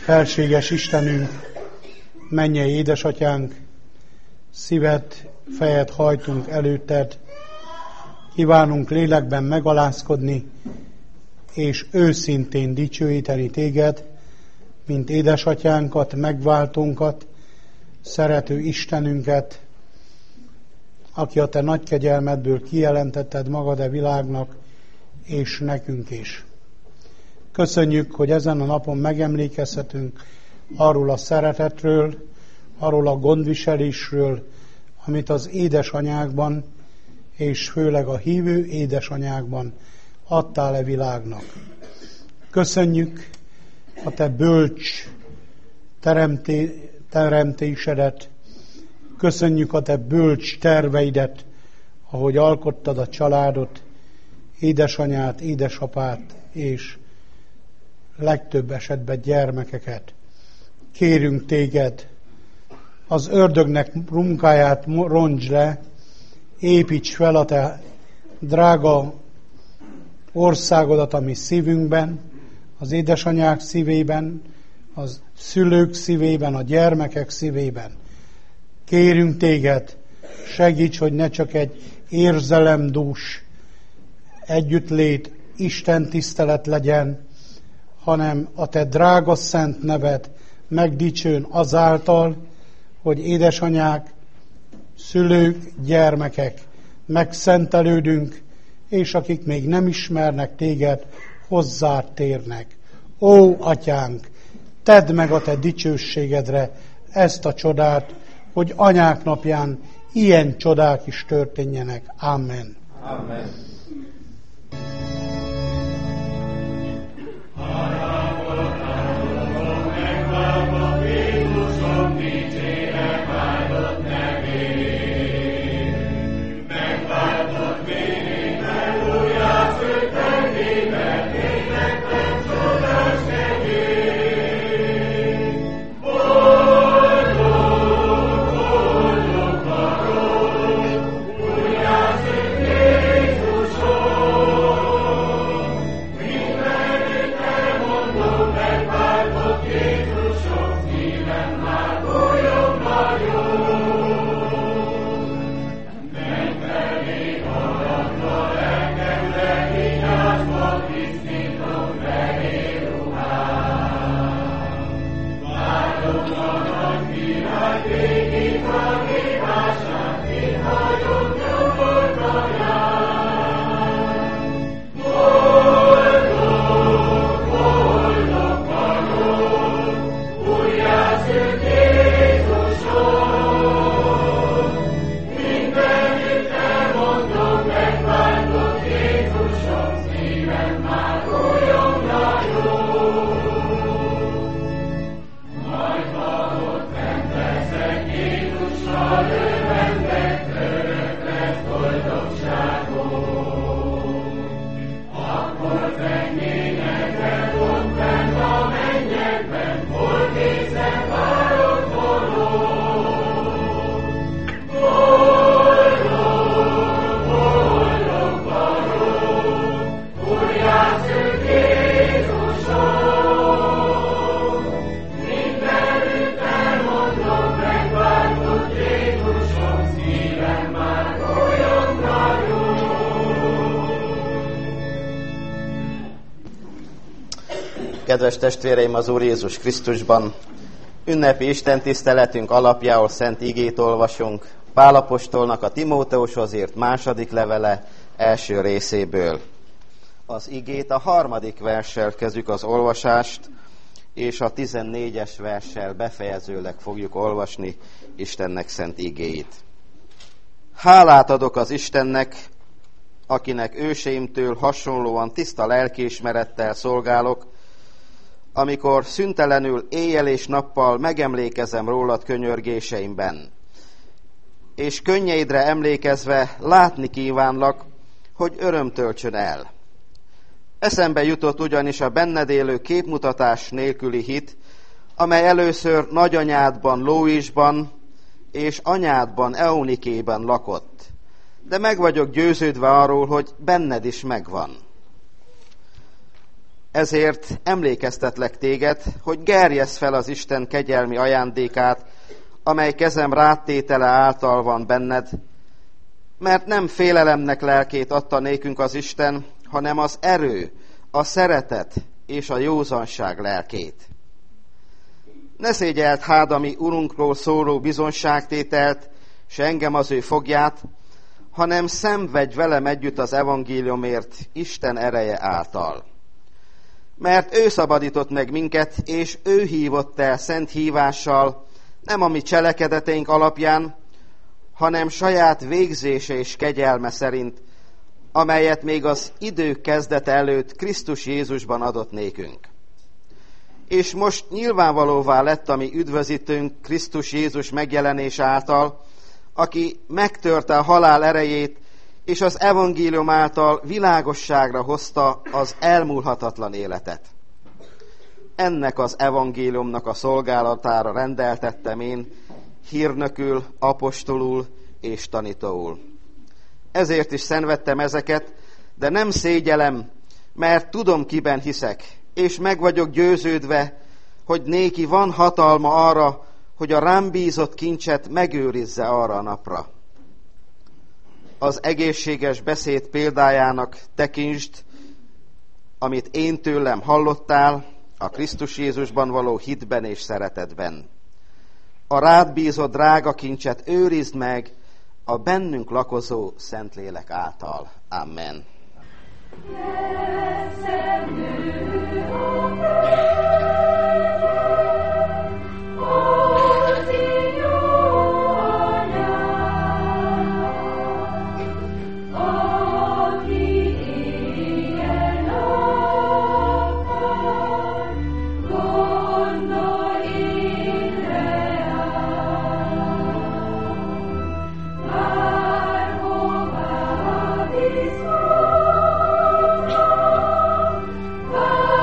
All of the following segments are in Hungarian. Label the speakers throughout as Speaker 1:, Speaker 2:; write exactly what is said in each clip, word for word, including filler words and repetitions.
Speaker 1: Felséges Istenünk, mennyei édesatyánk, szívet, fejet hajtunk előtted, kívánunk lélekben megalázkodni, és őszintén dicsőíteni téged, mint édesatyánkat, megváltónkat, szerető Istenünket, aki a te nagy kegyelmedből kijelentetted magad a világnak, és nekünk is. Köszönjük, hogy ezen a napon megemlékezhetünk arról a szeretetről, arról a gondviselésről, amit az édesanyákban, és főleg a hívő édesanyákban adtál e világnak. Köszönjük a te bölcs teremté, teremtésedet, köszönjük a te bölcs terveidet, ahogy alkottad a családot, édesanyát, édesapát, és legtöbb esetben gyermekeket. Kérünk téged, az ördögnek munkáját rontsd le, építs fel a te drága országodat a mi szívünkben, az édesanyák szívében, az szülők szívében, a gyermekek szívében. Kérünk téged, segíts, hogy ne csak egy érzelemdús együttlét, Isten tisztelet legyen, hanem a te drága szent neved megdicsőn azáltal, hogy édesanyák, szülők, gyermekek, megszentelődünk, és akik még nem ismernek téged, hozzád térnek. Ó, atyánk, tedd meg a te dicsőségedre ezt a csodát, hogy anyák napján ilyen csodák is történjenek. Amen.
Speaker 2: Amen. Kedves testvéreim az Úr Jézus Krisztusban, ünnepi istentiszteletünk alapjául szent igét olvasunk, Pál apostolnak a Timóteushoz írt második levele első részéből. Az igét a harmadik verssel kezdjük az olvasást, és a tizennégyes verssel befejezőleg fogjuk olvasni Istennek szent igéit. Hálát adok az Istennek, akinek őseimtől hasonlóan tiszta lelkiismerettel szolgálok, amikor szüntelenül éjjel és nappal megemlékezem rólad könyörgéseimben. És könnyeidre emlékezve látni kívánlak, hogy öröm töltsön el. Eszembe jutott ugyanis a benned élő képmutatás nélküli hit, amely először nagyanyádban, Lóisban és anyádban, Eunikében lakott. De meg vagyok győződve arról, hogy benned is megvan. Ezért emlékeztetlek téged, hogy gerjeszd fel az Isten kegyelmi ajándékát, amely kezem ráttétele által van benned, mert nem félelemnek lelkét adta nékünk az Isten, hanem az erő, a szeretet és a józanság lelkét. Ne szégyeld hát a mi Urunkról szóló bizonságtételt, s engem az ő fogját, hanem szenvedj velem együtt az evangéliumért Isten ereje által. Mert ő szabadított meg minket, és ő hívott el szent hívással, nem a mi cselekedeteink alapján, hanem saját végzése és kegyelme szerint, amelyet még az idők kezdete előtt Krisztus Jézusban adott nékünk. És most nyilvánvalóvá lett a mi üdvözítőnk Krisztus Jézus megjelenése által, aki megtörte a halál erejét, és az evangélium által világosságra hozta az elmúlhatatlan életet. Ennek az evangéliumnak a szolgálatára rendeltettem én, hírnökül, apostolul és tanítóul. Ezért is szenvedtem ezeket, de nem szégyelem, mert tudom, kiben hiszek, és meg vagyok győződve, hogy néki van hatalma arra, hogy a rám bízott kincset megőrizze arra a napra. Az egészséges beszéd példájának tekintsd, amit én tőlem hallottál, a Krisztus Jézusban való hitben és szeretetben. A rád bízott drága kincset őrizd meg a bennünk lakozó Szentlélek által. Amen.
Speaker 3: Oh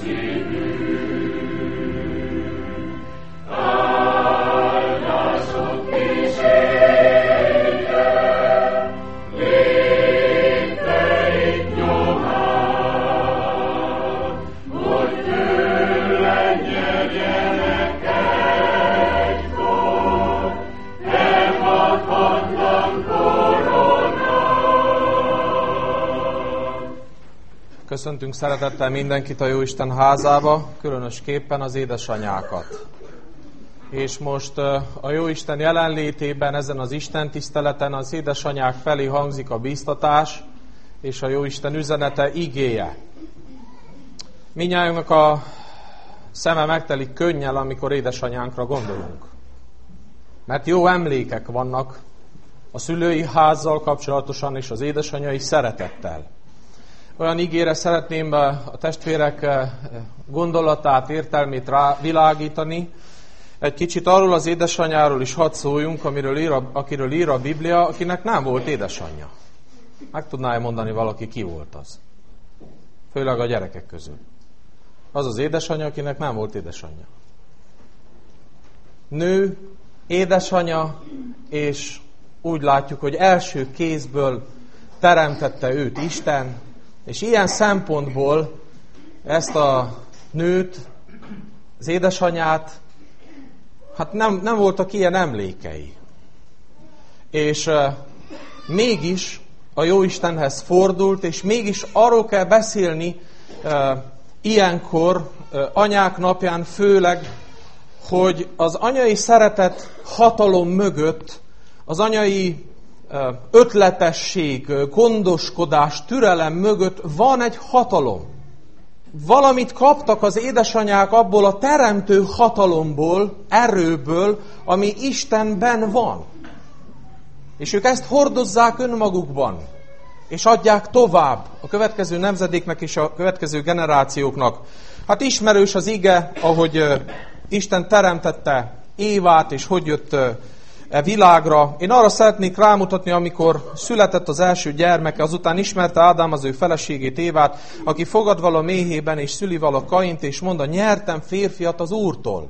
Speaker 3: Köszöntünk szeretettel mindenkit a Jóisten házába, különösképpen az édesanyákat. És most a Jóisten jelenlétében, ezen az Isten tiszteleten az édesanyák felé hangzik a bíztatás, és a Jóisten üzenete, igéje. Mindnyájunknak a szeme megtelik könnyel, amikor édesanyánkra gondolunk. Mert jó emlékek vannak a szülői házzal kapcsolatosan és az édesanyai szeretettel. Olyan igére szeretném a testvérek gondolatát, értelmét rávilágítani. Egy kicsit arról az édesanyáról is hadd szóljunk, amiről ír a, akiről ír a Biblia, akinek nem volt édesanyja. Meg tudná-e mondani valaki, ki volt az? Főleg a gyerekek közül. Az az édesanyja, akinek nem volt édesanyja. Nő, édesanyja, és úgy látjuk, hogy első kézből teremtette őt Isten, és ilyen szempontból ezt a nőt, az édesanyját, hát nem, nem voltak ilyen emlékei. És uh, mégis a Jóistenhez fordult, és mégis arról kell beszélni uh, ilyenkor, uh, anyák napján főleg, hogy az anyai szeretet hatalom mögött, az anyai ötletesség, gondoskodás, türelem mögött van egy hatalom. Valamit kaptak az édesanyák abból a teremtő hatalomból, erőből, ami Istenben van. És ők ezt hordozzák önmagukban, és adják tovább a következő nemzedéknek és a következő generációknak. Hát ismerős az ige, ahogy Isten teremtette Évát, és hogy jött e világra. Én arra szeretnék rámutatni, amikor született az első gyermeke, azután ismerte Ádám az ő feleségét, Évát, aki fogad vala méhében és szüli vala Kaint, és mondta, nyertem férfiat az Úrtól.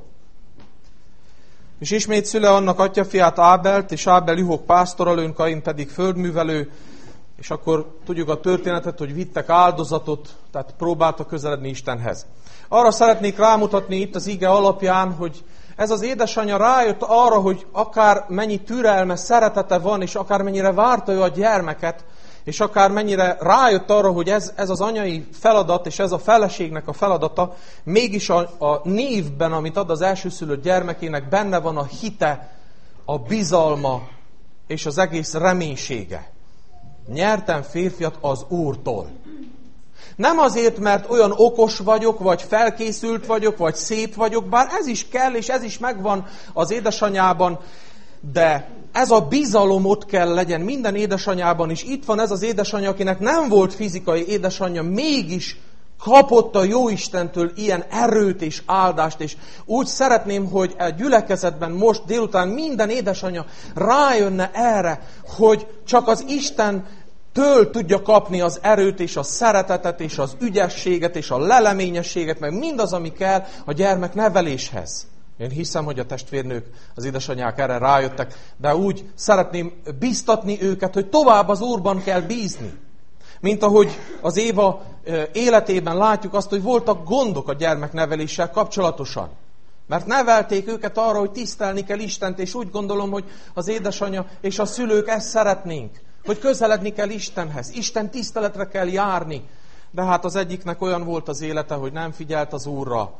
Speaker 3: És ismét szüle annak atyafiát, Ábelt, és Ábel juhok pásztoralőn, Kain pedig földművelő, és akkor tudjuk a történetet, hogy vittek áldozatot, tehát próbáltak közeledni Istenhez. Arra szeretnék rámutatni itt az ige alapján, hogy ez az édesanyja rájött arra, hogy akár mennyi türelme, szeretete van, és akár mennyire várta ő a gyermeket, és akár mennyire rájött arra, hogy ez, ez az anyai feladat, és ez a feleségnek a feladata, mégis a, a névben, amit ad az elsőszülött gyermekének, benne van a hite, a bizalma, és az egész reménysége. Nyertem férfiat az Úrtól. Nem azért, mert olyan okos vagyok, vagy felkészült vagyok, vagy szép vagyok, bár ez is kell, és ez is megvan az édesanyában, de ez a bizalom ott kell legyen minden édesanyában is. Itt van ez az édesanyja, akinek nem volt fizikai édesanyja, mégis kapott a Jóistentől ilyen erőt és áldást, és úgy szeretném, hogy a gyülekezetben most délután minden édesanyja rájönne erre, hogy csak az Isten től tudja kapni az erőt és a szeretetet és az ügyességet és a leleményességet, meg mindaz, ami kell a gyermek neveléshez. Én hiszem, hogy a testvérnők, az édesanyák erre rájöttek, de úgy szeretném bíztatni őket, hogy tovább az Úrban kell bízni. Mint ahogy az Éva életében látjuk azt, hogy voltak gondok a gyermekneveléssel kapcsolatosan. Mert nevelték őket arra, hogy tisztelni kell Istent, és úgy gondolom, hogy az édesanyja és a szülők ezt szeretnénk. Hogy közeledni kell Istenhez, Isten tiszteletre kell járni. De hát az egyiknek olyan volt az élete, hogy nem figyelt az Úrra,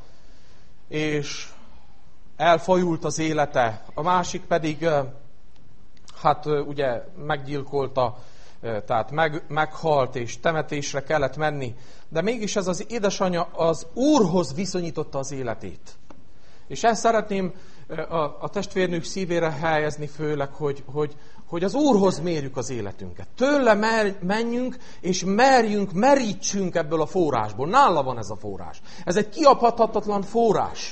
Speaker 3: és elfajult az élete. A másik pedig, hát ugye meggyilkolta, tehát meg, meghalt, és temetésre kellett menni. De mégis ez az édesanyja az Úrhoz viszonyította az életét. És ezt szeretném a, a testvérnők szívére helyezni főleg, hogy, hogy, hogy az Úrhoz mérjük az életünket. Tőle mer, menjünk, és merjünk, merítsünk ebből a forrásból. Nála van ez a forrás. Ez egy kiabhathatatlan forrás.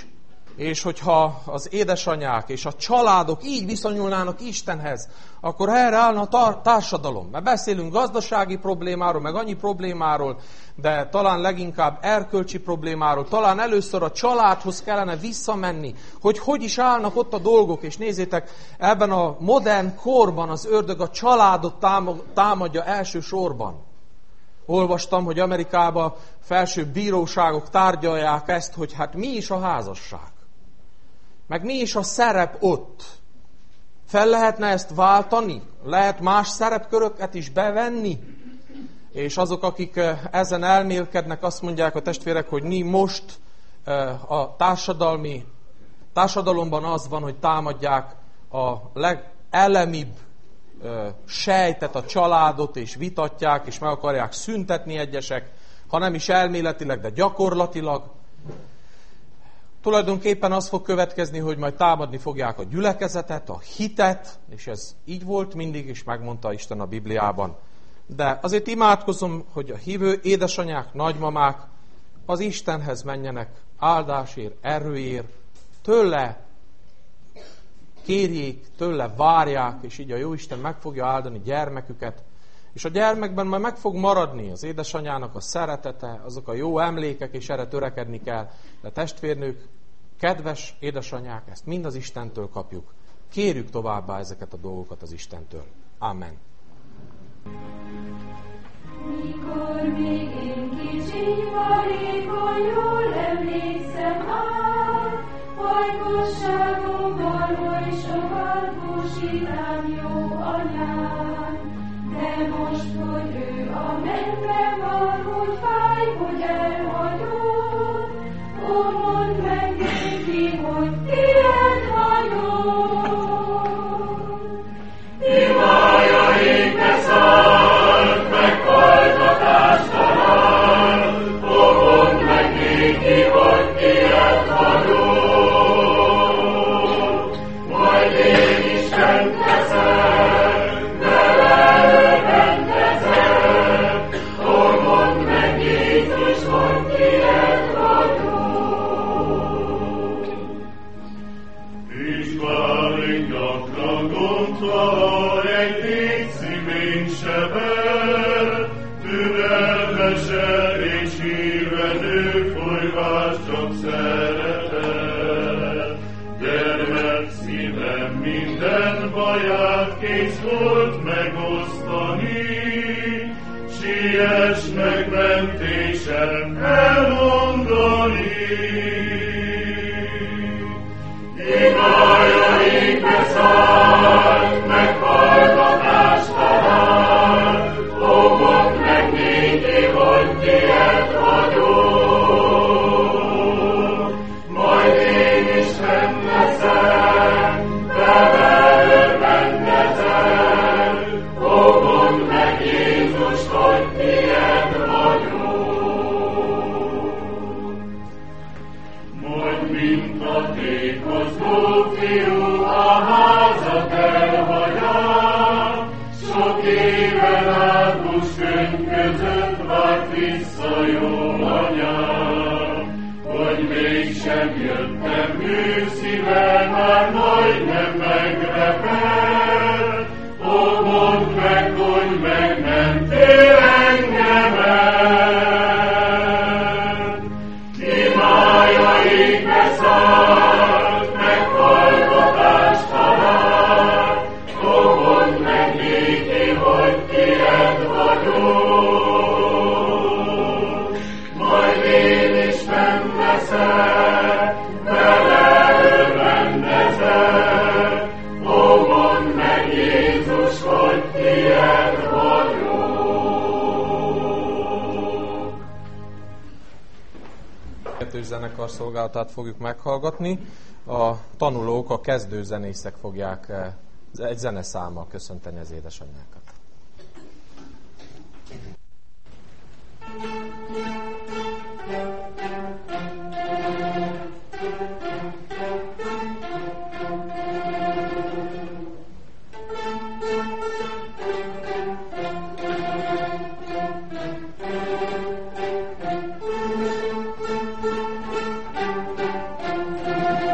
Speaker 3: És hogyha az édesanyák és a családok így viszonyulnának Istenhez, akkor erre állna a társadalom. Mert beszélünk gazdasági problémáról, meg annyi problémáról, de talán leginkább erkölcsi problémáról, talán először a családhoz kellene visszamenni, hogy hogy is állnak ott a dolgok. És nézzétek, ebben a modern korban az ördög a családot támadja elsősorban. Olvastam, hogy Amerikában felsőbb bíróságok tárgyalják ezt, hogy hát mi is a házasság. Meg mi is a szerep ott? Fel lehetne ezt váltani? Lehet más szerepköröket is bevenni? És azok, akik ezen elmélkednek, azt mondják a testvérek, hogy mi most a társadalmi, társadalomban az van, hogy támadják a legelemibb sejtet, a családot, és vitatják, és meg akarják szüntetni egyesek, ha nem is elméletileg, de gyakorlatilag. Tulajdonképpen az fog következni, hogy majd támadni fogják a gyülekezetet, a hitet, és ez így volt mindig, és megmondta Isten a Bibliában. De azért imádkozom, hogy a hívő édesanyák, nagymamák az Istenhez menjenek áldásért, erőért, tőle kérjék, tőle várják, és így a Jóisten meg fogja áldani gyermeküket. És a gyermekben majd meg fog maradni az édesanyának a szeretete, azok a jó emlékek, és erre törekedni kell. De testvérnők, kedves édesanyák, ezt mind az Istentől kapjuk. Kérjük továbbá ezeket a dolgokat az Istentől. Amen.
Speaker 4: Mikor még én kicsi varékony, jól emlékszem át, hajgosságomban oly sokat búsítám jó anyám. De most, hogy ő a mennyben van, úgy fáj, hogy elhagyott, ó, mondd meg néki, hogy tiéd vagyok. Imájaink szállt, meghallgatástalan, ó, mondd meg néki, hogy tiéd vagyok. Majd én is fent leszek, vele örvendezek, ó, mondd meg Jézus, hogy tiéd vagyok. És bármint gyakran gondtal egy létszímény sebel, türelmesen és hírve nő folyvás csak szeretet. Gyermek szívem minden baját kész volt megosztani, siess meg mentésen elmondani. Imájaink szállt, meghallgatástalan, ó, mondd meg néki, hogy tiéd vagyok. Majd én is fenn leszek, vele örvendezek, ó, mondd meg Jézus, hogy tiéd vagyok. Majd mint a tékozgó fiú a házat elhagyja, sok éven át buskönny között várt vissza jó anyám. Hogy mégsem jöttem őszível, már majdnem megrepel, ó, mondd meg, hogy megmentél engemet. Imájaink beszállt, meghallgatástalan, ó, mondd meg néki, hogy tiéd vagyok. Majd én is fenn leszek, vele örvendezek, ó, mondd meg Jézus, hogy tiéd vagyok.
Speaker 3: Kettős zenekar szolgálatát fogjuk meghallgatni. A tanulók, a kezdőzenészek fogják egy zeneszámmal köszönteni az édesanyákat.
Speaker 4: Thank you.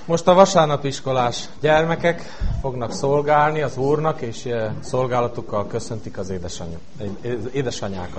Speaker 3: Most a vasárnapiskolás gyermekek fognak szolgálni az Úrnak, és szolgálatukkal köszöntik az édesany- édesanyákat.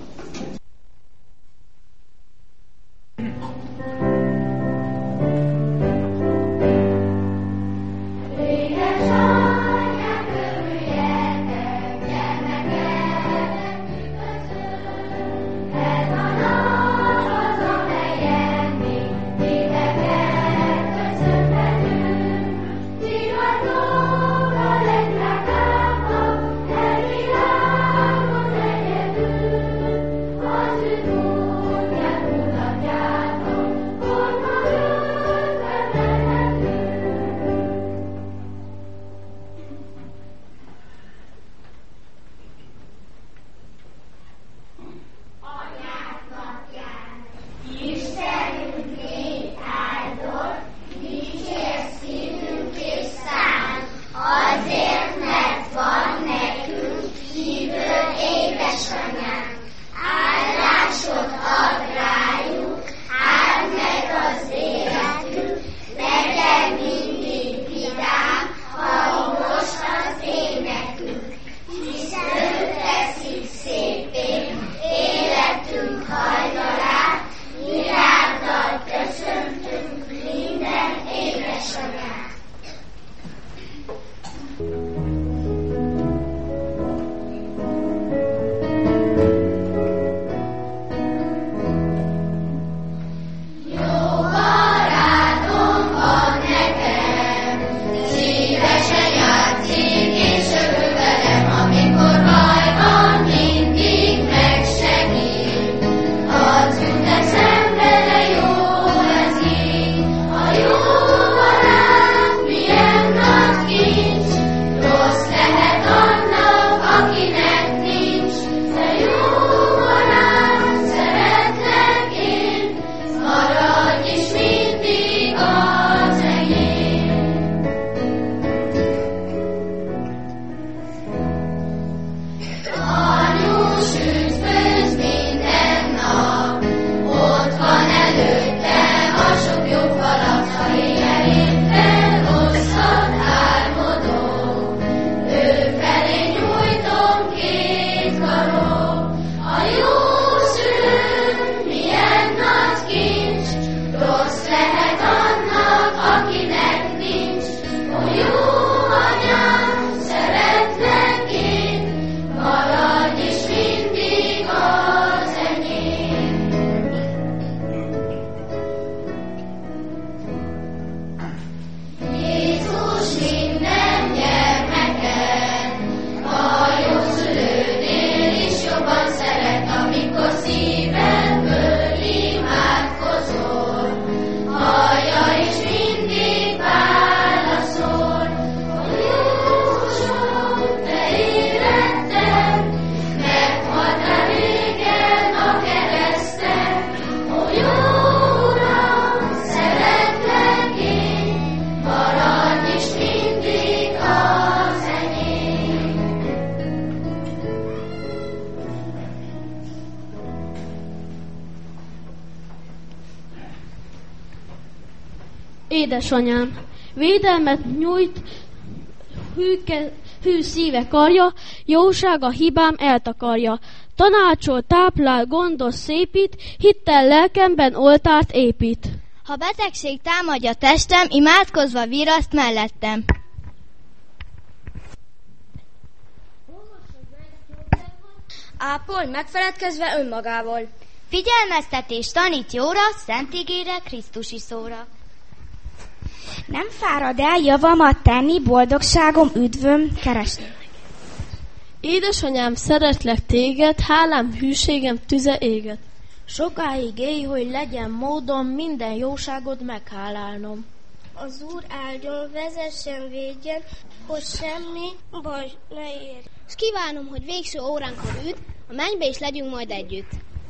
Speaker 5: Édesanyám, védelmet nyújt, hűke, hű szíve karja, jósága hibám eltakarja. Tanácsol, táplál, gondos, szépít, hittel lelkemben oltárt épít.
Speaker 6: Ha betegség támadja testem, imádkozva viraszt mellettem.
Speaker 7: Ápolj, megfeledkezve önmagával.
Speaker 6: Figyelmeztetés tanít jóra, szent ígére, Krisztusi szóra.
Speaker 7: Nem fárad el javamat tenni, boldogságom, üdvöm keresni.
Speaker 5: Édesanyám, szeretlek téged, hálám, hűségem tüze éget.
Speaker 7: Sokáig élj, hogy legyen módon minden jóságod meghálálnom.
Speaker 8: Az Úr áldjon, vezessen, védjen, hogy semmi baj ne ér.
Speaker 9: És kívánom, hogy végső óránkor üt, a mennybe is legyünk majd együtt.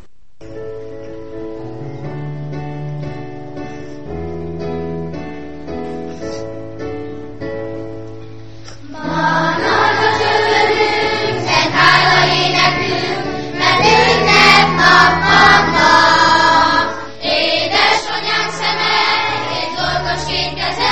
Speaker 4: Ma nagy a csődünk, szent hála énekünk, mert ünnepnap van ma. Édesanyánk szeme, és dolgos két keze,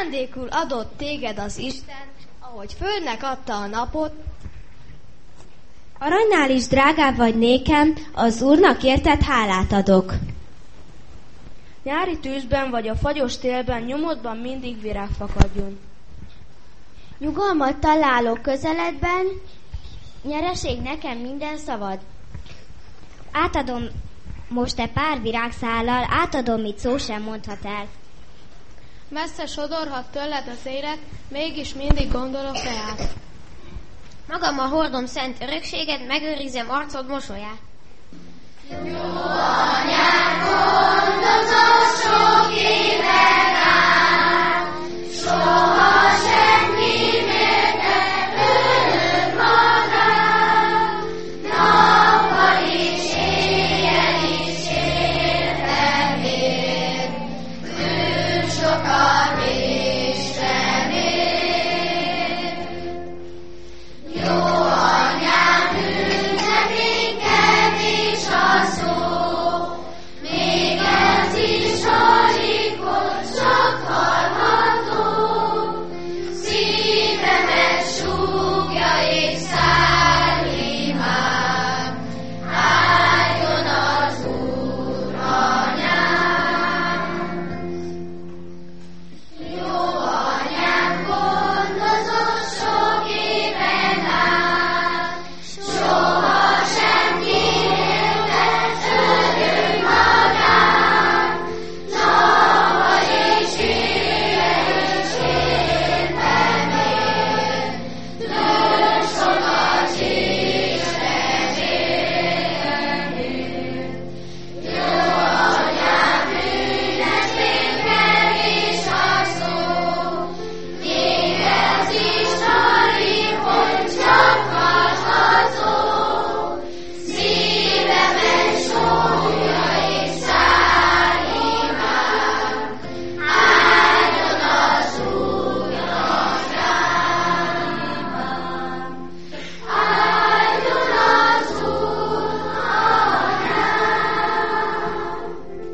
Speaker 9: ajándékul adott téged az Isten, ahogy földnek adta a napot.
Speaker 6: Aranynál is drágább vagy nékem, az Úrnak érted hálát adok.
Speaker 10: Nyári tűzben vagy a fagyos télben nyomodban mindig virág fakadjon.
Speaker 11: Nyugalmat találok közeledben, nyereség nekem minden szavad.
Speaker 6: Átadom most e pár virágszállal, átadom, mit szó sem mondhat el.
Speaker 12: Messze sodorhat tőled az élet, mégis mindig gondolok reád.
Speaker 9: Magammal hordom szent örökséged, megőrizem arcod mosolyát.
Speaker 4: Jó anyám, gondozol sok éven át, soha senki miért ne bőnöd magát. Nappal is, éjjel is értem én, küld sokat Istenért. Jó anyám, ünnepénk kevés a szó, még ez is alig, hogy csak hallható. Szívemet súgja és száll imám, álljon az Úr anyám. Jó anyám, gondozol sok éven át, soha sem kérte törő magát. Nappal és éjjel is értem én, küld sokat Istenért. Jó anyám, ünnepén kevés a szó, még ez is alig, hogy csak hallható. Szívemet súgja és száll imám, álljon az Úr anyám. Álljon az Úr anyám.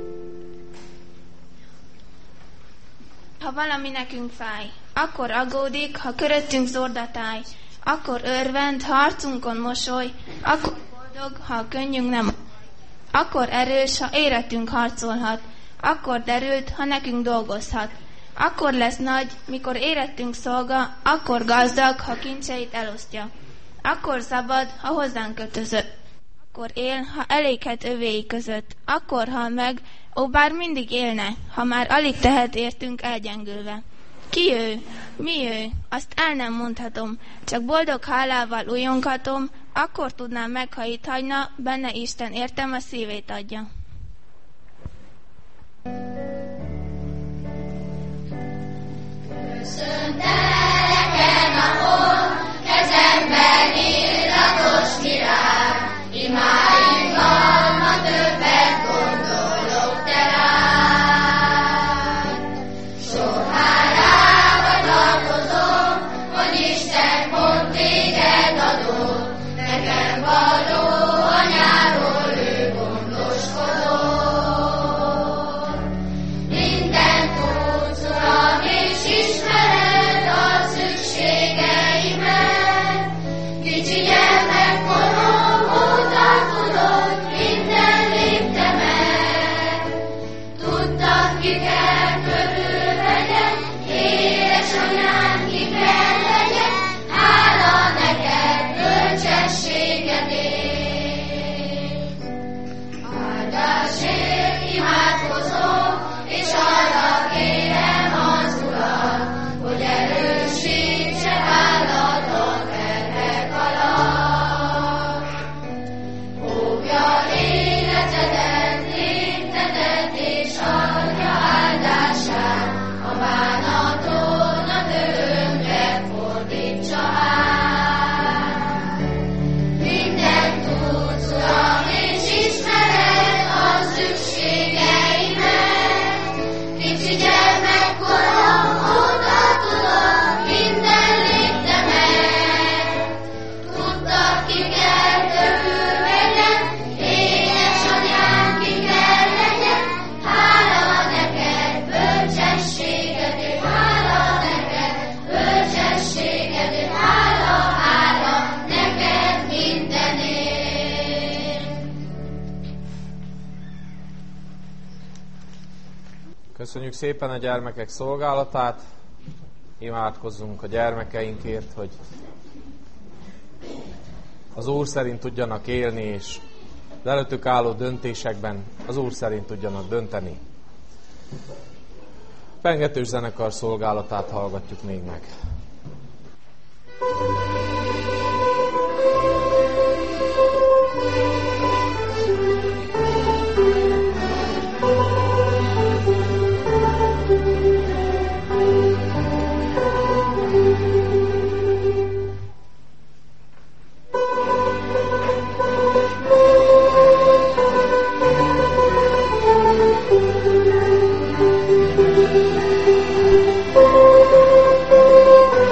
Speaker 12: Ha valami nekünk fáj, akkor aggódik, ha köröttünk zordatáj. Akkor örvend, ha arcunkon mosoly, akkor boldog, ha a könnyünk nem. Akkor erős, ha éretünk harcolhat, akkor derült, ha nekünk dolgozhat. Akkor lesz nagy, mikor érettünk szolga, akkor gazdag, ha kincseit elosztja. Akkor szabad, ha hozzánk kötözött. Akkor él, ha eléghet övéi között. Akkor hal meg, ó, bár mindig élne, ha már alig tehet értünk elgyengülve. Ki ő? Mi ő? Azt el nem mondhatom, csak boldog hálával ujjonghatom, akkor tudnám meg, ha itt hagyna, benne Isten értem a szívét adja.
Speaker 4: Köszöntelek a hold, kezemben illatos virág, imáimban ma többet gondolok te rád. Sok hálával tartozom, hogy Isten pont téged adott, nekem való anyáról ő gondoskodott. Mindent tudsz, Uram, és ismered a szükségeimet. Kicsi gyermekkorom óta tudod minden léptemet. Tudtad, ki kell körülvegyek, édesanyám, ki kell legyek, hála neked bölcsességedért. Áldásért imádkozom, és arra kérem az Urat, hogy erősítse válladat terhek alatt. Fogja életedet, léptedet, és adja áldását, a bánaton a örömre fordítsa át. Mindent tudsz, Uram, és ismered a szükségeimet. Kicsi gyermekkorom óta tudod minden léptemet. Tudtad, ki kell tövül vegyek, édesanyám, ki kell legyek, hála neked bölcsességedért, hála
Speaker 3: Köszönjük szépen a gyermekek szolgálatát, imádkozzunk a gyermekeinkért, hogy az Úr szerint tudjanak élni, és az előttük álló döntésekben az Úr szerint tudjanak dönteni. Pengetős zenekar szolgálatát hallgatjuk még meg.
Speaker 4: Thank you.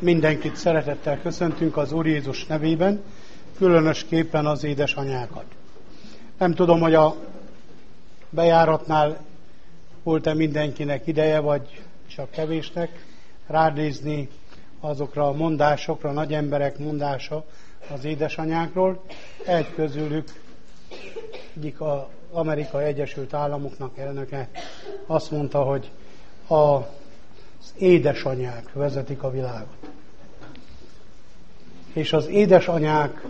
Speaker 1: Mindenkit szeretettel köszöntünk az Úr Jézus nevében, különösképpen az édesanyákat. Nem tudom, hogy a bejáratnál volt-e mindenkinek ideje, vagy csak kevésnek ránézni azokra a mondásokra, a nagy emberek mondása az édesanyákról. Egy közülük, egyik az Amerikai Egyesült Államoknak elnöke azt mondta, hogy az édesanyák vezetik a világot. És az édesanyák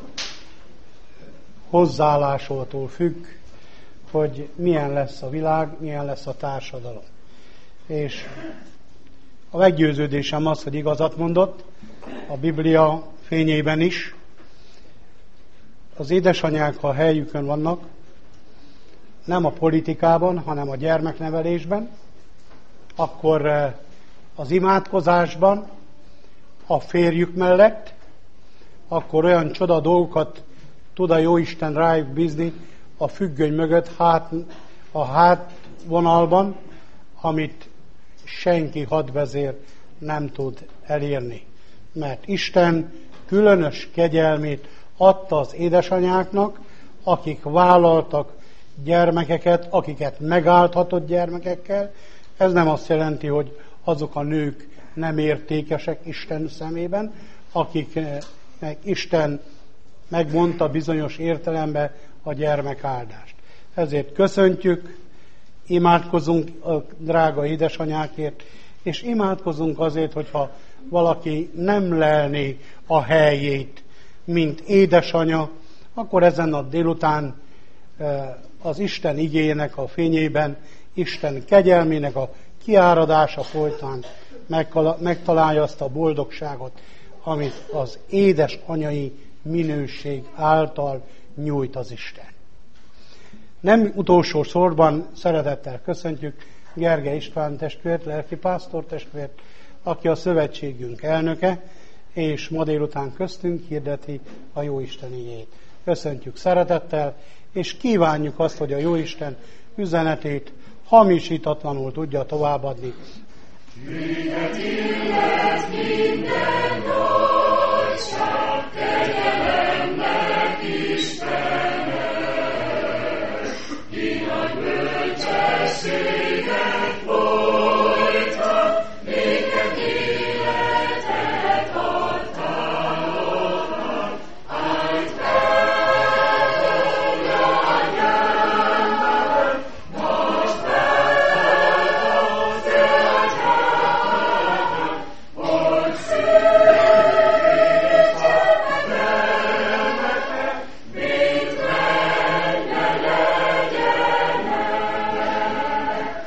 Speaker 1: hozzáállásától függ, hogy milyen lesz a világ, milyen lesz a társadalom. És a meggyőződésem az, hogy igazat mondott, a Biblia fényében is. Az édesanyák, ha a helyükön vannak, nem a politikában, hanem a gyermeknevelésben, akkor az imádkozásban, a férjük mellett, akkor olyan csoda dolgokat tud a Jóisten rájuk bízni a függöny mögött, hát, a hátvonalban, amit senki hadvezér nem tud elérni. Mert Isten különös kegyelmét adta az édesanyáknak, akik vállaltak gyermekeket, akiket megálthatott gyermekekkel. Ez nem azt jelenti, hogy azok a nők nem értékesek Isten szemében, akiknek Isten megmondta bizonyos értelemben a gyermekáldást. Ezért köszöntjük, imádkozunk a drága édesanyákért, és imádkozunk azért, hogyha valaki nem lelné a helyét, mint édesanya, akkor ezen a délután az Isten igéjének a fényében, Isten kegyelmének a kiáradása folytán megtalálja azt a boldogságot, amit az édesanyai minőség által nyújt az Isten. Nem utolsó sorban szeretettel köszöntjük Gergely István testvért, lelkipásztor testvért, aki a szövetségünk elnöke, és ma délután köztünk hirdeti a Jóisten igéjét. Köszöntjük szeretettel, és kívánjuk azt, hogy a Jóisten üzenetét hamisítatlanul tudja továbbadni.
Speaker 4: Minket illet minden nagyság, kegyelemnek Istene, ki nagy bölcsességet folytat, minket életet adtál onnan, állt fel, ó, anyámban, most vállalod te atyának, hogy szűkítsen termete, mint menne legyen.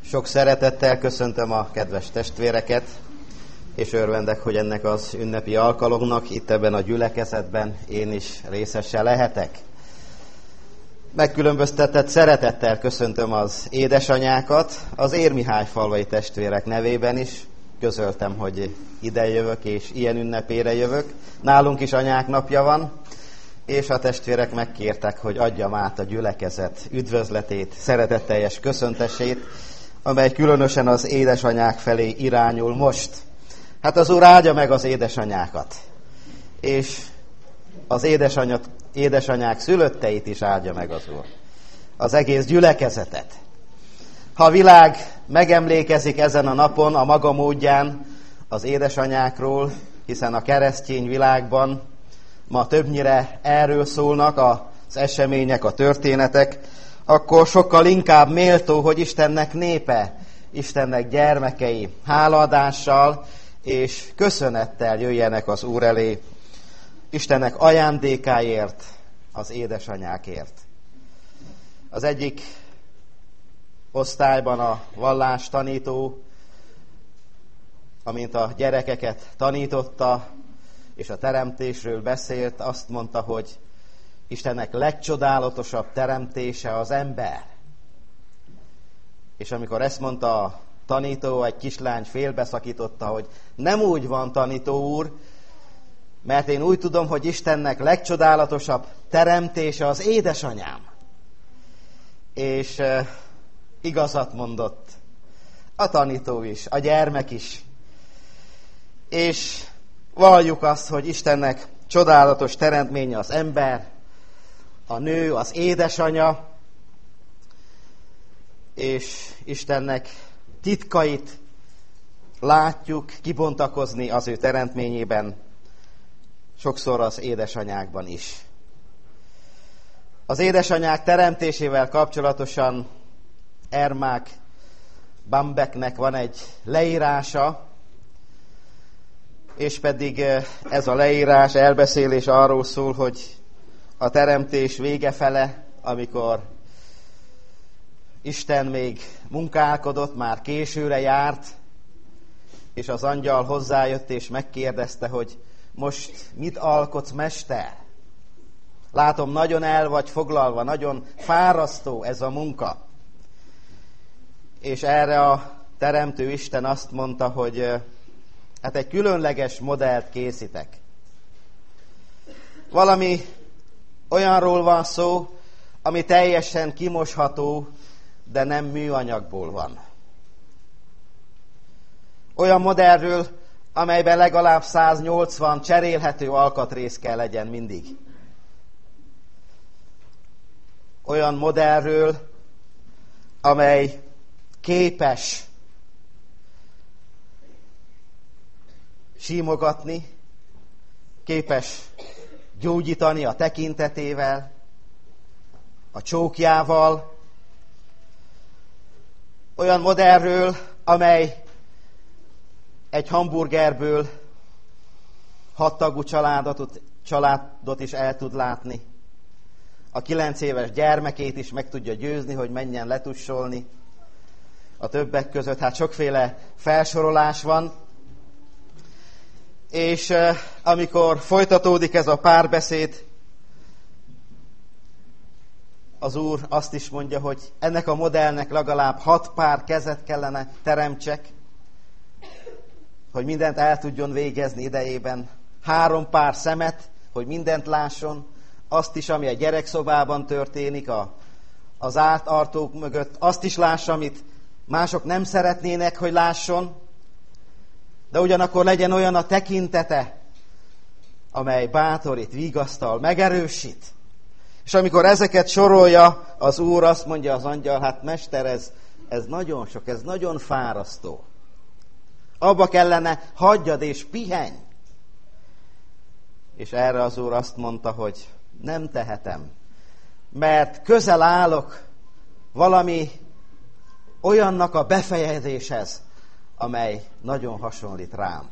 Speaker 2: Sok szeretettel köszöntöm a kedves testvéreket, és örvendek, hogy ennek az ünnepi alkalomnak itt ebben a gyülekezetben én is részese lehetek. Megkülönböztetett szeretettel köszöntöm az édesanyákat, az Érmihályfalvai testvérek nevében is. Közöltem, hogy ide jövök, és ilyen ünnepére jövök. Nálunk is anyák napja van, és a testvérek megkértek, hogy adjam át a gyülekezet üdvözletét, szeretetteljes köszöntését, amely különösen az édesanyák felé irányul most. Hát az Úr áldja meg az édesanyákat, és az édesanyat, édesanyák szülötteit is áldja meg az Úr. Az egész gyülekezetet. Ha a világ megemlékezik ezen a napon a maga módján az édesanyákról, hiszen a keresztény világban ma többnyire erről szólnak az események, a történetek, akkor sokkal inkább méltó, hogy Istennek népe, Istennek gyermekei hálaadással és köszönettel jöjjenek az Úr elé, Istennek ajándékáért, az édesanyákért. Az egyik osztályban a vallástanító, amint a gyerekeket tanította, és a teremtésről beszélt, azt mondta, hogy Istennek legcsodálatosabb teremtése az ember. És amikor ezt mondta a tanító, egy kislány félbeszakította, hogy nem úgy van, tanító úr, mert én úgy tudom, hogy Istennek legcsodálatosabb teremtése az édesanyám. És e, igazat mondott a tanító is, a gyermek is. És valljuk azt, hogy Istennek csodálatos teremtménye az ember, a nő, az édesanya, és Istennek titkait látjuk kibontakozni az ő teremtményében, sokszor az édesanyákban is. Az édesanyák teremtésével kapcsolatosan Ermák Bambeknek van egy leírása, és pedig ez a leírás, elbeszélés arról szól, hogy a teremtés vége fele, amikor Isten még munkálkodott, már későre járt, és az angyal hozzájött és megkérdezte, hogy most mit alkotsz, mester? Látom, nagyon el vagy foglalva, nagyon fárasztó ez a munka. És erre a teremtő Isten azt mondta, hogy hát egy különleges modellt készítek. Valami olyanról van szó, ami teljesen kimosható, de nem műanyagból van. Olyan modellről, amelyben legalább száznyolcvan cserélhető alkatrész kell legyen mindig. Olyan modellről, amely képes símogatni, képes gyógyítani a tekintetével, a csókjával. Olyan modellről, amely egy hamburgerből hattagú családot, családot is el tud látni. A kilenc éves gyermekét is meg tudja győzni, hogy menjen letussolni. A többek között hát sokféle felsorolás van. És eh, amikor folytatódik ez a párbeszéd, az Úr azt is mondja, hogy ennek a modellnek legalább hat pár kezet kellene teremtsek, hogy mindent el tudjon végezni idejében. Három pár szemet, hogy mindent lásson, azt is, ami a gyerekszobában történik, a, az árt ajtók mögött, azt is lássa, amit mások nem szeretnének, hogy lásson, de ugyanakkor legyen olyan a tekintete, amely bátorít, vigasztal, megerősít. És amikor ezeket sorolja az Úr, azt mondja az angyal, hát mester, ez, ez nagyon sok, ez nagyon fárasztó. Abba kellene hagyjad és pihenj. És erre az Úr azt mondta, hogy nem tehetem, mert közel állok valami olyannak a befejezéshez, amely nagyon hasonlít rám.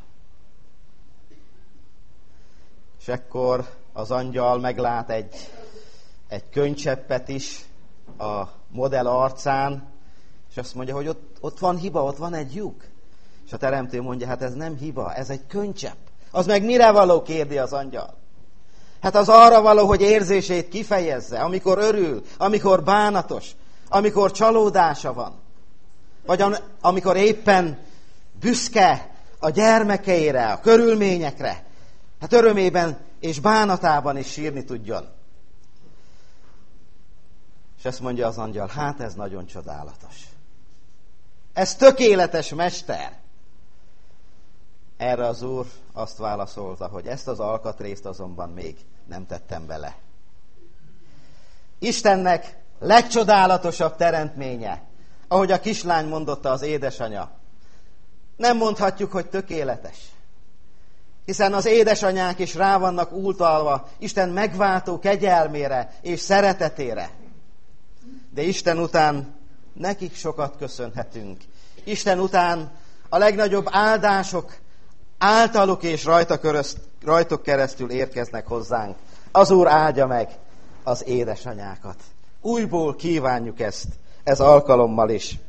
Speaker 2: És ekkor az angyal meglát egy, egy könycseppet is a modell arcán, És azt mondja, hogy ott, ott van hiba, ott van egy lyuk. És a teremtő mondja, hát ez nem hiba, ez egy könycsepp. Az meg mire való, kérdi az angyal. Hát az arra való, hogy érzését kifejezze, amikor örül, amikor bánatos, amikor csalódása van. Vagy amikor éppen büszke a gyermekeire, a körülményekre. Hát örömében és bánatában is sírni tudjon. És ezt mondja az angyal, hát ez nagyon csodálatos. Ez tökéletes mester. Erre az Úr azt válaszolta, hogy ezt az alkatrészt azonban még nem tettem bele. Istennek legcsodálatosabb teremtménye, ahogy a kislány mondotta az édesanya. Nem mondhatjuk, hogy tökéletes. Hiszen az édesanyák is rá vannak utalva Isten megváltó kegyelmére és szeretetére. De Isten után nekik sokat köszönhetünk. Isten után a legnagyobb áldások általuk és rajta körözt, rajtuk keresztül érkeznek hozzánk. Az Úr áldja meg az édesanyákat. Újból kívánjuk ezt, ez alkalommal is.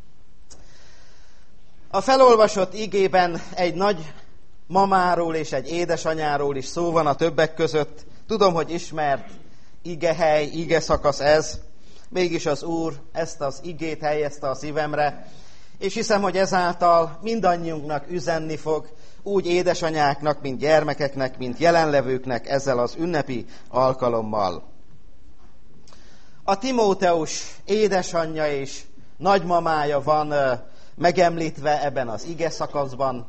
Speaker 2: A felolvasott igében egy nagy mamáról és egy édesanyáról is szó van a többek között. Tudom, hogy ismert igehely, ige szakasz ez, mégis az Úr ezt az igét helyezte a szívemre, és hiszem, hogy ezáltal mindannyiunknak üzenni fog, úgy édesanyáknak, mint gyermekeknek, mint jelenlevőknek ezzel az ünnepi alkalommal. A Timóteus édesanyja és nagymamája van megemlítve ebben az ige szakaszban,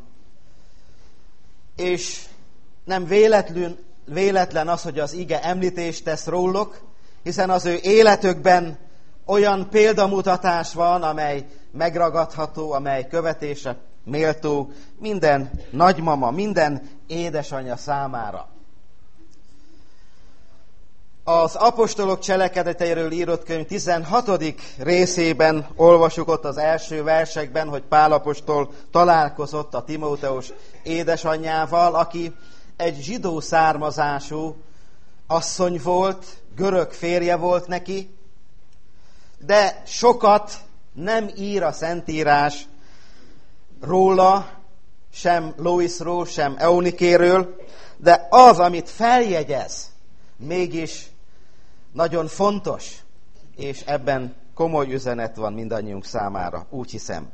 Speaker 2: és nem véletlen, véletlen az, hogy az ige említést tesz róluk, hiszen az ő életükben olyan példamutatás van, amely megragadható, amely követése méltó minden nagymama, minden édesanyja számára. Az apostolok cselekedeteiről írott könyv tizenhatodik részében olvasjuk ott az első versekben, hogy Pál apostol találkozott a Timóteus édesanyjával, aki egy zsidó származású asszony volt, görög férje volt neki, de sokat nem ír a Szentírás róla, sem Loisról, sem Eunikéről, de az, amit feljegyez, mégis nagyon fontos, és ebben komoly üzenet van mindannyiunk számára, úgy hiszem.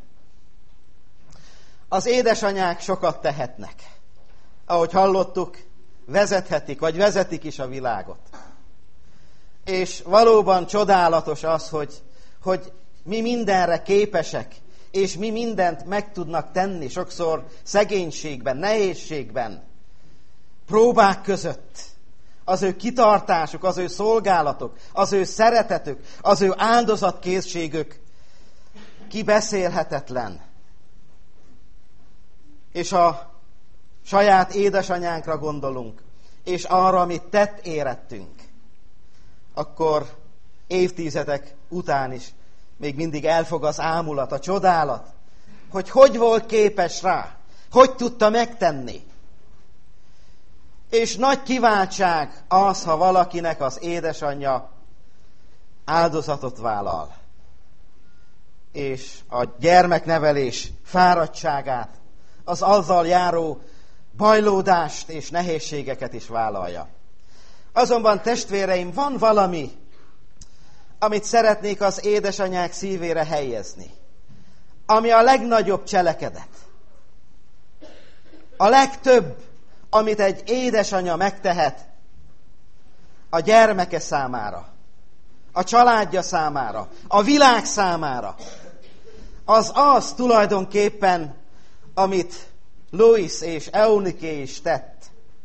Speaker 2: Az édesanyák sokat tehetnek. Ahogy hallottuk, vezethetik, vagy vezetik is a világot. És valóban csodálatos az, hogy, hogy mi mindenre képesek, és mi mindent meg tudnak tenni, sokszor szegénységben, nehézségben, próbák között. Az ő kitartásuk, az ő szolgálatok, az ő szeretetük, az ő áldozatkészségük kibeszélhetetlen. És a saját édesanyánkra gondolunk, és arra, amit tett érettünk, akkor évtizedek után is még mindig elfog az ámulat, a csodálat, hogy hogy volt képes rá, hogy tudta megtenni. És nagy kiváltság az, ha valakinek az édesanyja áldozatot vállal, és a gyermeknevelés fáradtságát, az azzal járó bajlódást és nehézségeket is vállalja. Azonban, testvéreim, van valami, amit szeretnék az édesanyák szívére helyezni, ami a legnagyobb cselekedet. A legtöbb, amit egy édesanya megtehet a gyermeke számára, a családja számára, a világ számára, az az tulajdonképpen, amit Lois és Euniké is tett.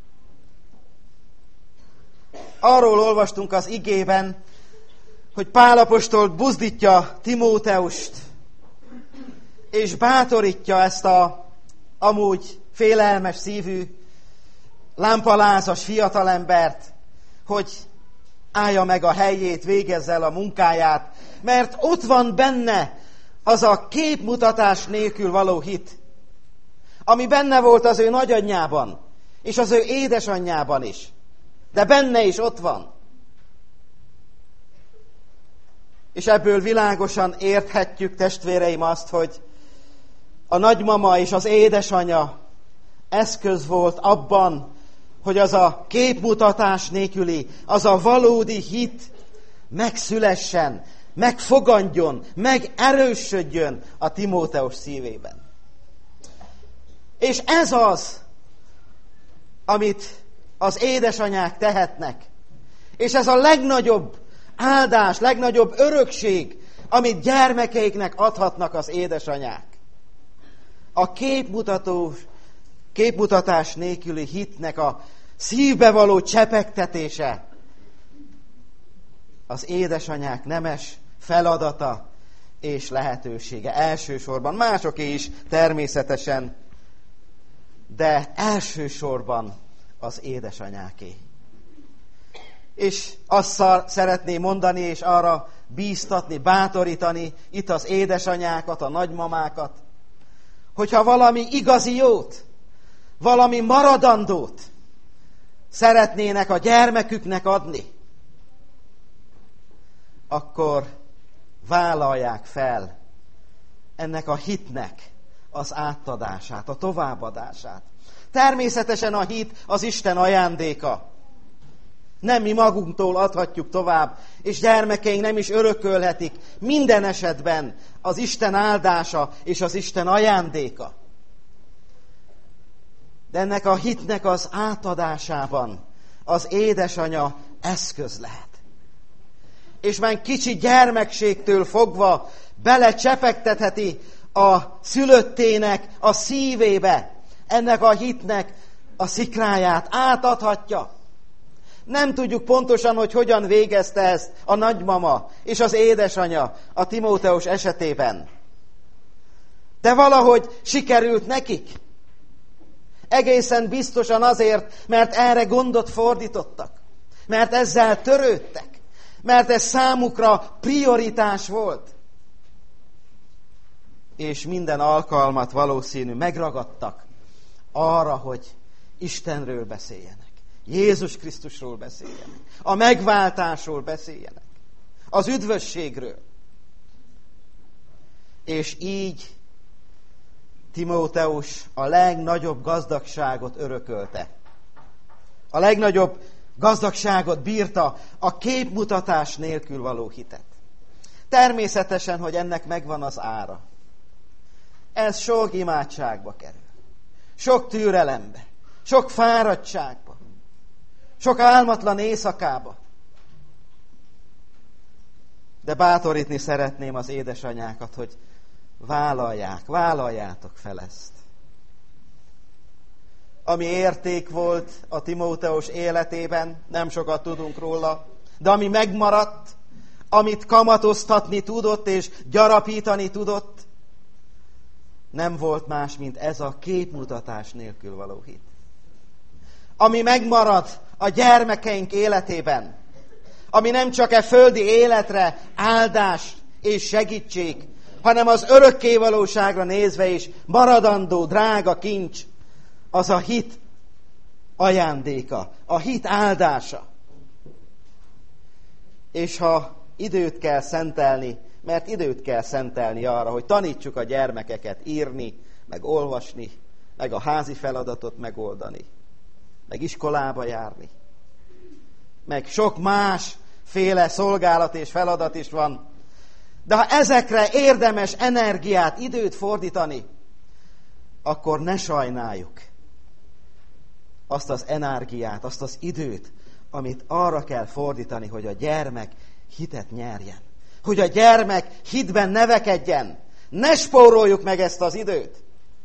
Speaker 2: Arról olvastunk az igében, hogy Pál apostol buzdítja Timóteust, és bátorítja ezt a amúgy félelmes szívű, lámpalázas fiatalembert, hogy állja meg a helyét, végezze el a munkáját, mert ott van benne az a képmutatás nélkül való hit, ami benne volt az ő nagyanyjában, és az ő édesanyjában is. De benne is ott van. És ebből világosan érthetjük, testvéreim, azt, hogy a nagymama és az édesanya eszköz volt abban, hogy az a képmutatás nélküli, az a valódi hit megszülessen, megfoganjon, megerősödjön a Timóteus szívében. És ez az, amit az édesanyák tehetnek. És ez a legnagyobb áldás, legnagyobb örökség, amit gyermekeiknek adhatnak az édesanyák. A képmutató, képmutatás nélküli hitnek a szívbe való csepegtetése az édesanyák nemes feladata és lehetősége. Elsősorban, másoké is természetesen, de elsősorban az édesanyáké. És azt szeretném mondani, és arra bíztatni, bátorítani itt az édesanyákat, a nagymamákat, hogyha valami igazi jót, valami maradandót szeretnének a gyermeküknek adni, akkor vállalják fel ennek a hitnek az átadását, a továbbadását. Természetesen a hit az Isten ajándéka. Nem mi magunktól adhatjuk tovább, és gyermekeink nem is örökölhetik minden esetben az Isten áldása és az Isten ajándéka. De ennek a hitnek az átadásában az édesanya eszköz lehet. És már kicsi gyermekségtől fogva belecsepegtetheti a szülöttének a szívébe ennek a hitnek a szikráját, átadhatja. Nem tudjuk pontosan, hogy hogyan végezte ezt a nagymama és az édesanya a Timóteus esetében. De valahogy sikerült nekik. Egészen biztosan azért, mert erre gondot fordítottak. Mert ezzel törődtek. Mert ez számukra prioritás volt. És minden alkalmat valószínű megragadtak arra, hogy Istenről beszéljenek. Jézus Krisztusról beszéljenek. A megváltásról beszéljenek. Az üdvösségről. És így Timóteus a legnagyobb gazdagságot örökölte. A legnagyobb gazdagságot bírta, a képmutatás nélkül való hitet. Természetesen, hogy ennek megvan az ára. Ez sok imádságba kerül. Sok türelembe. Sok fáradtságba. Sok álmatlan éjszakába. De bátorítni szeretném az édesanyákat, hogy vállalják, vállaljátok fel ezt. Ami érték volt a Timóteus életében, nem sokat tudunk róla, de ami megmaradt, amit kamatoztatni tudott és gyarapítani tudott, nem volt más, mint ez a képmutatás nélkül való hit. Ami megmarad a gyermekeink életében, ami nem csak e földi életre áldás és segítség, hanem az örökké valóságra nézve is maradandó drága kincs, az a hit ajándéka, a hit áldása. És ha időt kell szentelni, mert időt kell szentelni arra, hogy tanítsuk a gyermekeket írni, meg olvasni, meg a házi feladatot megoldani, meg iskolába járni, meg sok más féle szolgálat és feladat is van. De ha ezekre érdemes energiát, időt fordítani, akkor ne sajnáljuk azt az energiát, azt az időt, amit arra kell fordítani, hogy a gyermek hitet nyerjen. Hogy a gyermek hitben nevekedjen. Ne spóroljuk meg ezt az időt.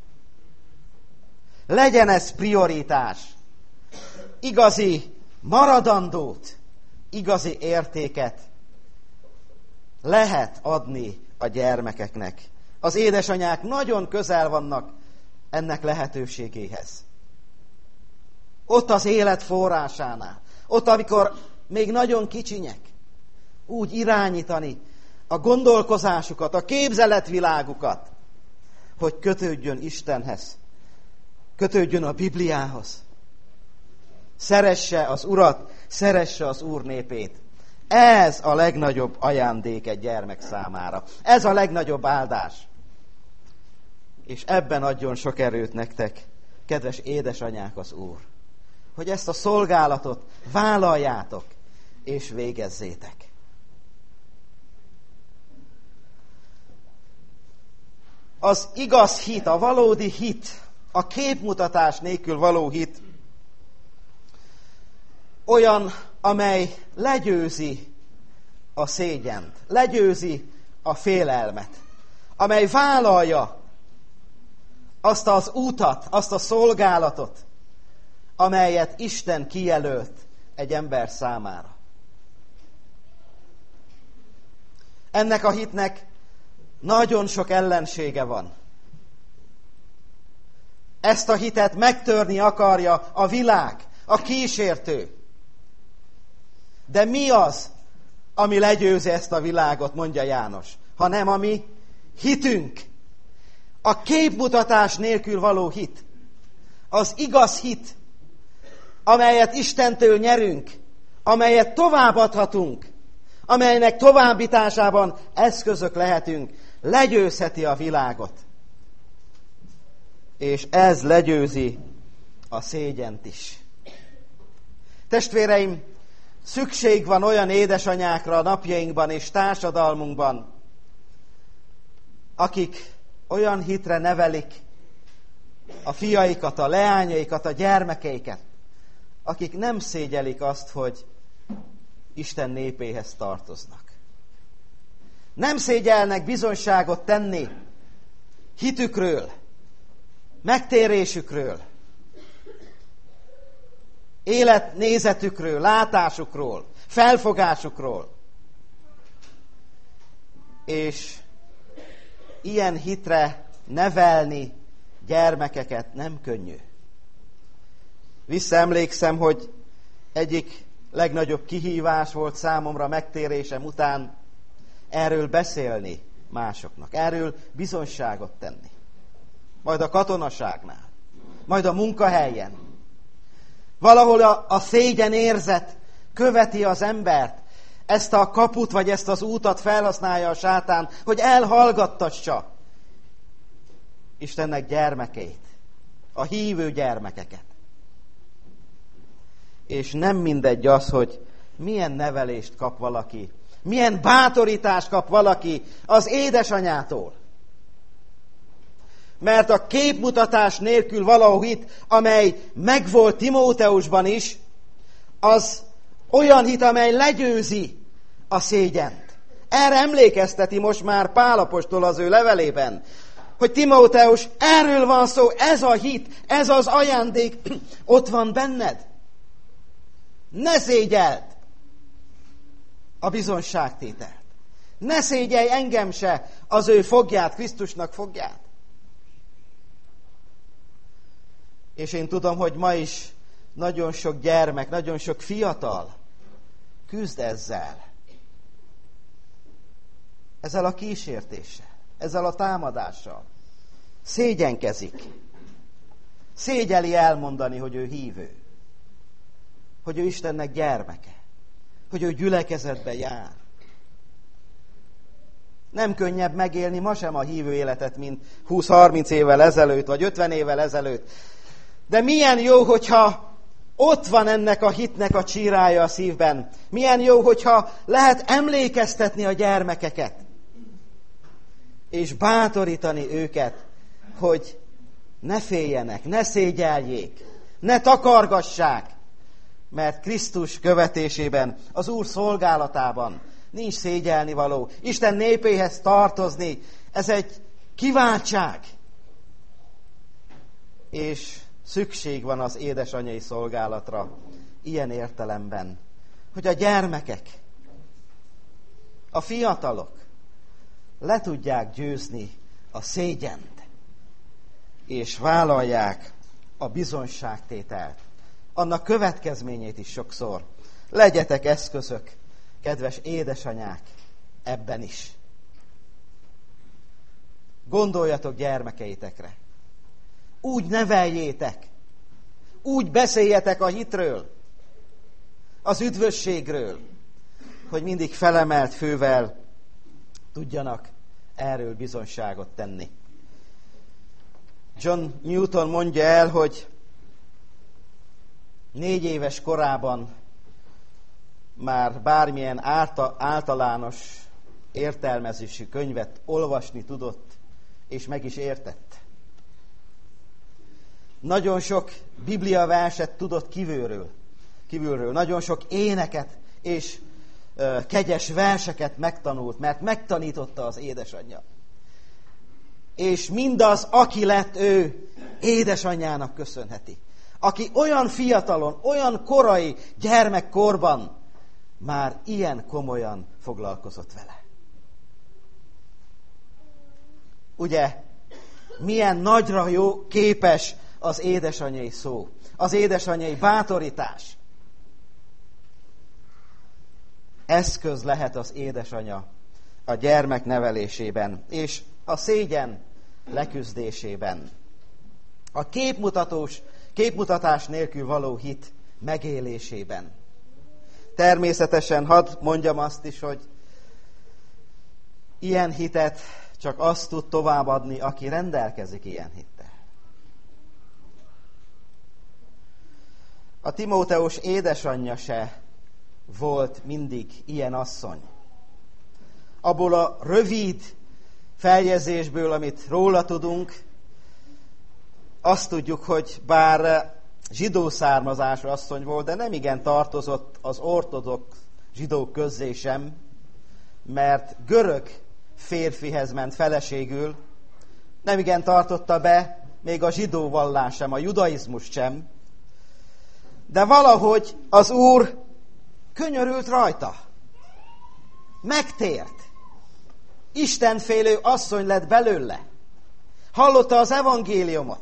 Speaker 2: Legyen ez prioritás. Igazi maradandót, igazi értéket lehet adni a gyermekeknek. Az édesanyák nagyon közel vannak ennek lehetőségéhez. Ott az élet forrásánál, ott, amikor még nagyon kicsinyek, úgy irányítani a gondolkozásukat, a képzeletvilágukat, hogy kötődjön Istenhez, kötődjön a Bibliához. Szeresse az Urat, szeresse az Úr népét. Ez a legnagyobb ajándék egy gyermek számára. Ez a legnagyobb áldás. És ebben adjon sok erőt nektek, kedves édesanyák, az Úr, hogy ezt a szolgálatot vállaljátok és végezzétek. Az igaz hit, a valódi hit, a képmutatás nélkül való hit olyan, amely legyőzi a szégyent, legyőzi a félelmet, amely vállalja azt az útat, azt a szolgálatot, amelyet Isten kijelölt egy ember számára. Ennek a hitnek nagyon sok ellensége van. Ezt a hitet megtörni akarja a világ, a kísértő. De mi az, ami legyőzi ezt a világot, mondja János, hanem a mi hitünk. A képmutatás nélkül való hit. Az igaz hit, amelyet Istentől nyerünk, amelyet továbbadhatunk, amelynek továbbításában eszközök lehetünk, legyőzheti a világot. És ez legyőzi a szégyent is. Testvéreim, szükség van olyan édesanyákra a napjainkban és társadalmunkban, akik olyan hitre nevelik a fiaikat, a leányaikat, a gyermekeiket, akik nem szégyelik azt, hogy Isten népéhez tartoznak. Nem szégyelnek bizonyságot tenni hitükről, megtérésükről, életnézetükről, látásukról, felfogásukról. És ilyen hitre nevelni gyermekeket nem könnyű. Visszaemlékszem, hogy egyik legnagyobb kihívás volt számomra megtérésem után erről beszélni másoknak, erről bizonyságot tenni. Majd a katonaságnál, majd a munkahelyen. Valahol a, a szégyen érzet követi az embert, ezt a kaput vagy ezt az útat felhasználja a sátán, hogy elhallgattassa Istennek gyermekeit, a hívő gyermekeket. És nem mindegy az, hogy milyen nevelést kap valaki, milyen bátorítást kap valaki az édesanyától. Mert a képmutatás nélkül való hit, amely megvolt Timóteusban is, az olyan hit, amely legyőzi a szégyent. Erre emlékezteti most már Pál apostol az ő levelében, hogy Timóteus, erről van szó, ez a hit, ez az ajándék, ott van benned. Ne szégyeld a bizonságtételt. Ne szégyelj engem se, az ő fogját, Krisztusnak fogját. És én tudom, hogy ma is nagyon sok gyermek, nagyon sok fiatal küzd ezzel. Ezzel a kísértéssel, ezzel a támadással. Szégyenkezik. Szégyeli elmondani, hogy ő hívő. Hogy ő Istennek gyermeke. Hogy ő gyülekezetbe jár. Nem könnyebb megélni ma sem a hívő életet, mint húsz-harminc évvel ezelőtt, vagy ötven évvel ezelőtt. De milyen jó, hogyha ott van ennek a hitnek a csírája a szívben. Milyen jó, hogyha lehet emlékeztetni a gyermekeket. És bátorítani őket, hogy ne féljenek, ne szégyeljék, ne takargassák, mert Krisztus követésében, az Úr szolgálatában nincs szégyelnivaló. Isten népéhez tartozni, ez egy kiváltság. És szükség van az édesanyai szolgálatra ilyen értelemben, hogy a gyermekek, a fiatalok le tudják győzni a szégyent, és vállalják a bizonyságtételt, annak következményét is sokszor. Legyetek eszközök, kedves édesanyák, ebben is. Gondoljatok gyermekeitekre. Úgy neveljétek, úgy beszéljetek a hitről, az üdvösségről, hogy mindig felemelt fővel tudjanak erről bizonyságot tenni. John Newton mondja el, hogy négy éves korában már bármilyen álta, általános értelmezésű könyvet olvasni tudott, és meg is értett. Nagyon sok bibliaverset tudott kívülről, kívülről, nagyon sok éneket és ö, kegyes verseket megtanult, mert megtanította az édesanyja. És mindaz, aki lett, ő édesanyjának köszönheti. Aki olyan fiatalon, olyan korai gyermekkorban már ilyen komolyan foglalkozott vele. Ugye, milyen nagyra jó képes az édesanyai szó, az édesanyai bátorítás. Eszköz lehet az édesanya a gyermek nevelésében, és a szégyen leküzdésében. A képmutatós, képmutatás nélkül való hit megélésében. Természetesen hadd mondjam azt is, hogy ilyen hitet csak azt tud továbbadni, aki rendelkezik ilyen hittel. A Timóteus édesanyja se volt mindig ilyen asszony. Abból a rövid feljegyzésből, amit róla tudunk, azt tudjuk, hogy bár zsidó származású asszony volt, de nem igen tartozott az ortodox zsidók közzé sem, mert görög férfihez ment feleségül, nem igen tartotta be még a zsidó vallás sem, a judaizmus sem, de valahogy az Úr könyörült rajta. Megtért. Istenfélő asszony lett belőle. Hallotta az evangéliumot.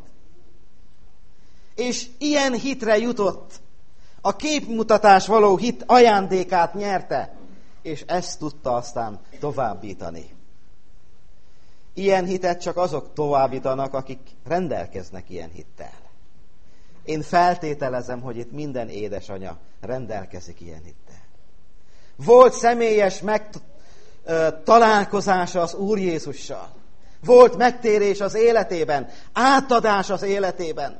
Speaker 2: És ilyen hitre jutott. A képmutatás való hit ajándékát nyerte, és ezt tudta aztán továbbítani. Ilyen hitet csak azok továbbítanak, akik rendelkeznek ilyen hittel. Én feltételezem, hogy itt minden édesanya rendelkezik ilyen hittel. Volt személyes megtalálkozása az Úr Jézussal. Volt megtérés az életében, átadás az életében.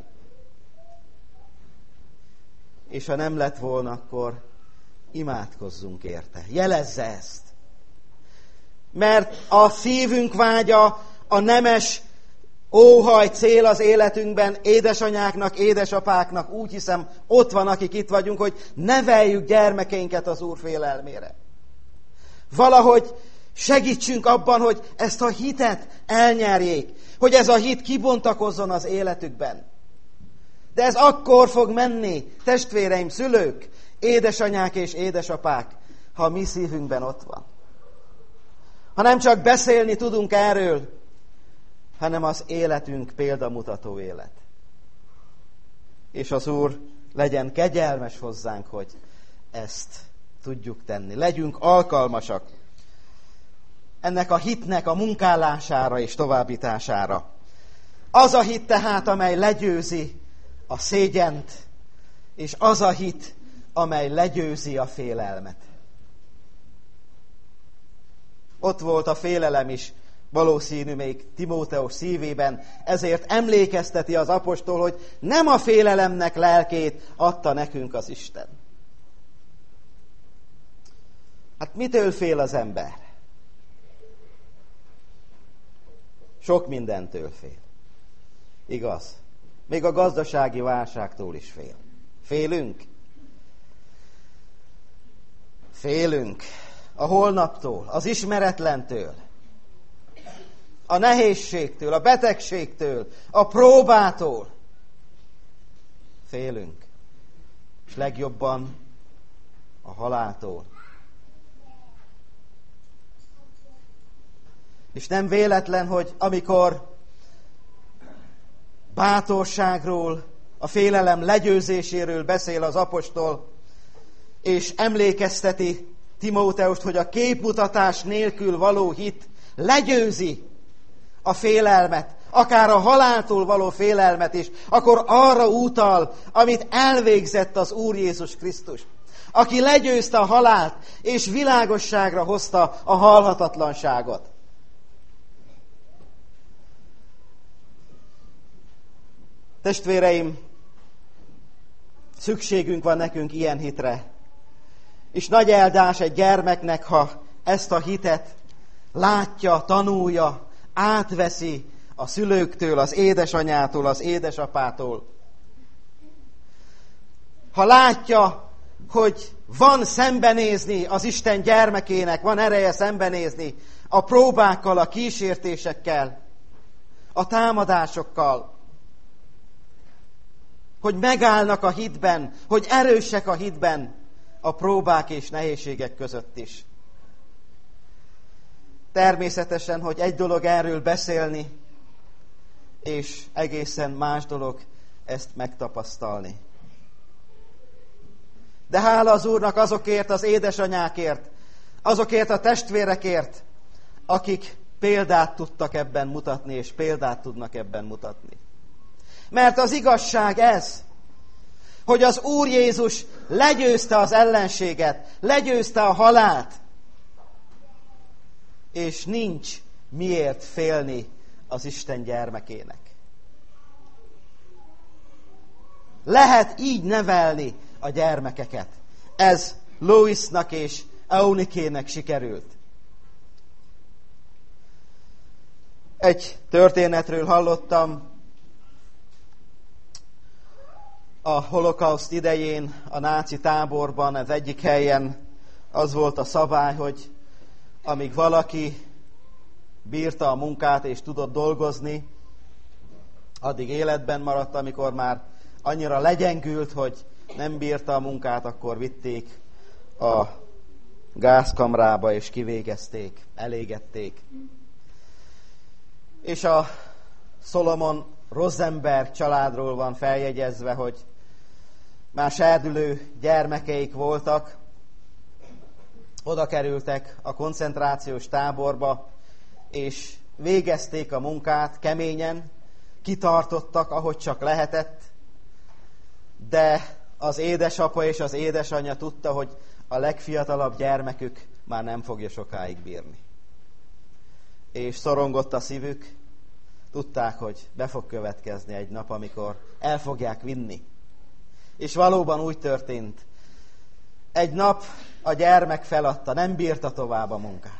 Speaker 2: És ha nem lett volna, akkor imádkozzunk érte. Jelezze ezt. Mert a szívünk vágya, a nemes óhaj cél az életünkben, édesanyáknak, édesapáknak, úgy hiszem, ott van, akik itt vagyunk, hogy neveljük gyermekeinket az Úr félelmére. Valahogy segítsünk abban, hogy ezt a hitet elnyerjék, hogy ez a hit kibontakozzon az életükben. De ez akkor fog menni, testvéreim, szülők, édesanyák és édesapák, ha a mi szívünkben ott van. Ha nem csak beszélni tudunk erről, hanem az életünk példamutató élet. És az Úr legyen kegyelmes hozzánk, hogy ezt tudjuk tenni. Legyünk alkalmasak ennek a hitnek a munkálására és továbbítására. Az a hit tehát, amely legyőzi a szégyent, és az a hit, amely legyőzi a félelmet. Ott volt a félelem is, valószínű még Timóteus szívében, ezért emlékezteti az apostol, hogy nem a félelemnek lelkét adta nekünk az Isten. Hát mitől fél az ember? Sok mindentől fél. Igaz? Még a gazdasági válságtól is fél. Félünk? Félünk a holnaptól, az ismeretlentől, a nehézségtől, a betegségtől, a próbától. Félünk. És legjobban a haláltól. És nem véletlen, hogy amikor bátorságról, a félelem legyőzéséről beszél az apostol, és emlékezteti Timóteust, hogy a képmutatás nélkül való hit legyőzi a félelmet, akár a haláltól való félelmet is, akkor arra utal, amit elvégzett az Úr Jézus Krisztus. aki legyőzte a halált, és világosságra hozta a halhatatlanságot. Testvéreim, szükségünk van nekünk ilyen hitre. És nagy áldás egy gyermeknek, ha ezt a hitet látja, tanulja, átveszi a szülőktől, az édesanyától, az édesapától. Ha látja, hogy van szembenézni az Isten gyermekének, van ereje szembenézni a próbákkal, a kísértésekkel, a támadásokkal, hogy megállnak a hitben, hogy erősek a hitben a próbák és nehézségek között is. Természetesen, hogy egy dolog erről beszélni, és egészen más dolog ezt megtapasztalni. De hála az Úrnak azokért az édesanyákért, azokért a testvérekért, akik példát tudtak ebben mutatni, és példát tudnak ebben mutatni. Mert az igazság ez, hogy az Úr Jézus legyőzte az ellenséget, legyőzte a halált, és nincs miért félni az Isten gyermekének. Lehet így nevelni a gyermekeket. Ez Loisnak és Eunikének sikerült. Egy történetről hallottam. A holokauszt idején a náci táborban az egyik helyen az volt a szabály, hogy amíg valaki bírta a munkát és tudott dolgozni, addig életben maradt, amikor már annyira legyengült, hogy nem bírta a munkát, akkor vitték a gázkamrába és kivégezték, elégették. És a Solomon Rosenberg családról van feljegyezve, hogy már serdülő gyermekeik voltak, oda kerültek a koncentrációs táborba, és végezték a munkát keményen, kitartottak, ahogy csak lehetett, de az édesapa és az édesanyja tudta, hogy a legfiatalabb gyermekük már nem fogja sokáig bírni. És szorongott a szívük, tudták, hogy be fog következni egy nap, amikor el fogják vinni. És valóban úgy történt. Egy nap a gyermek feladta, nem bírta tovább a munkát.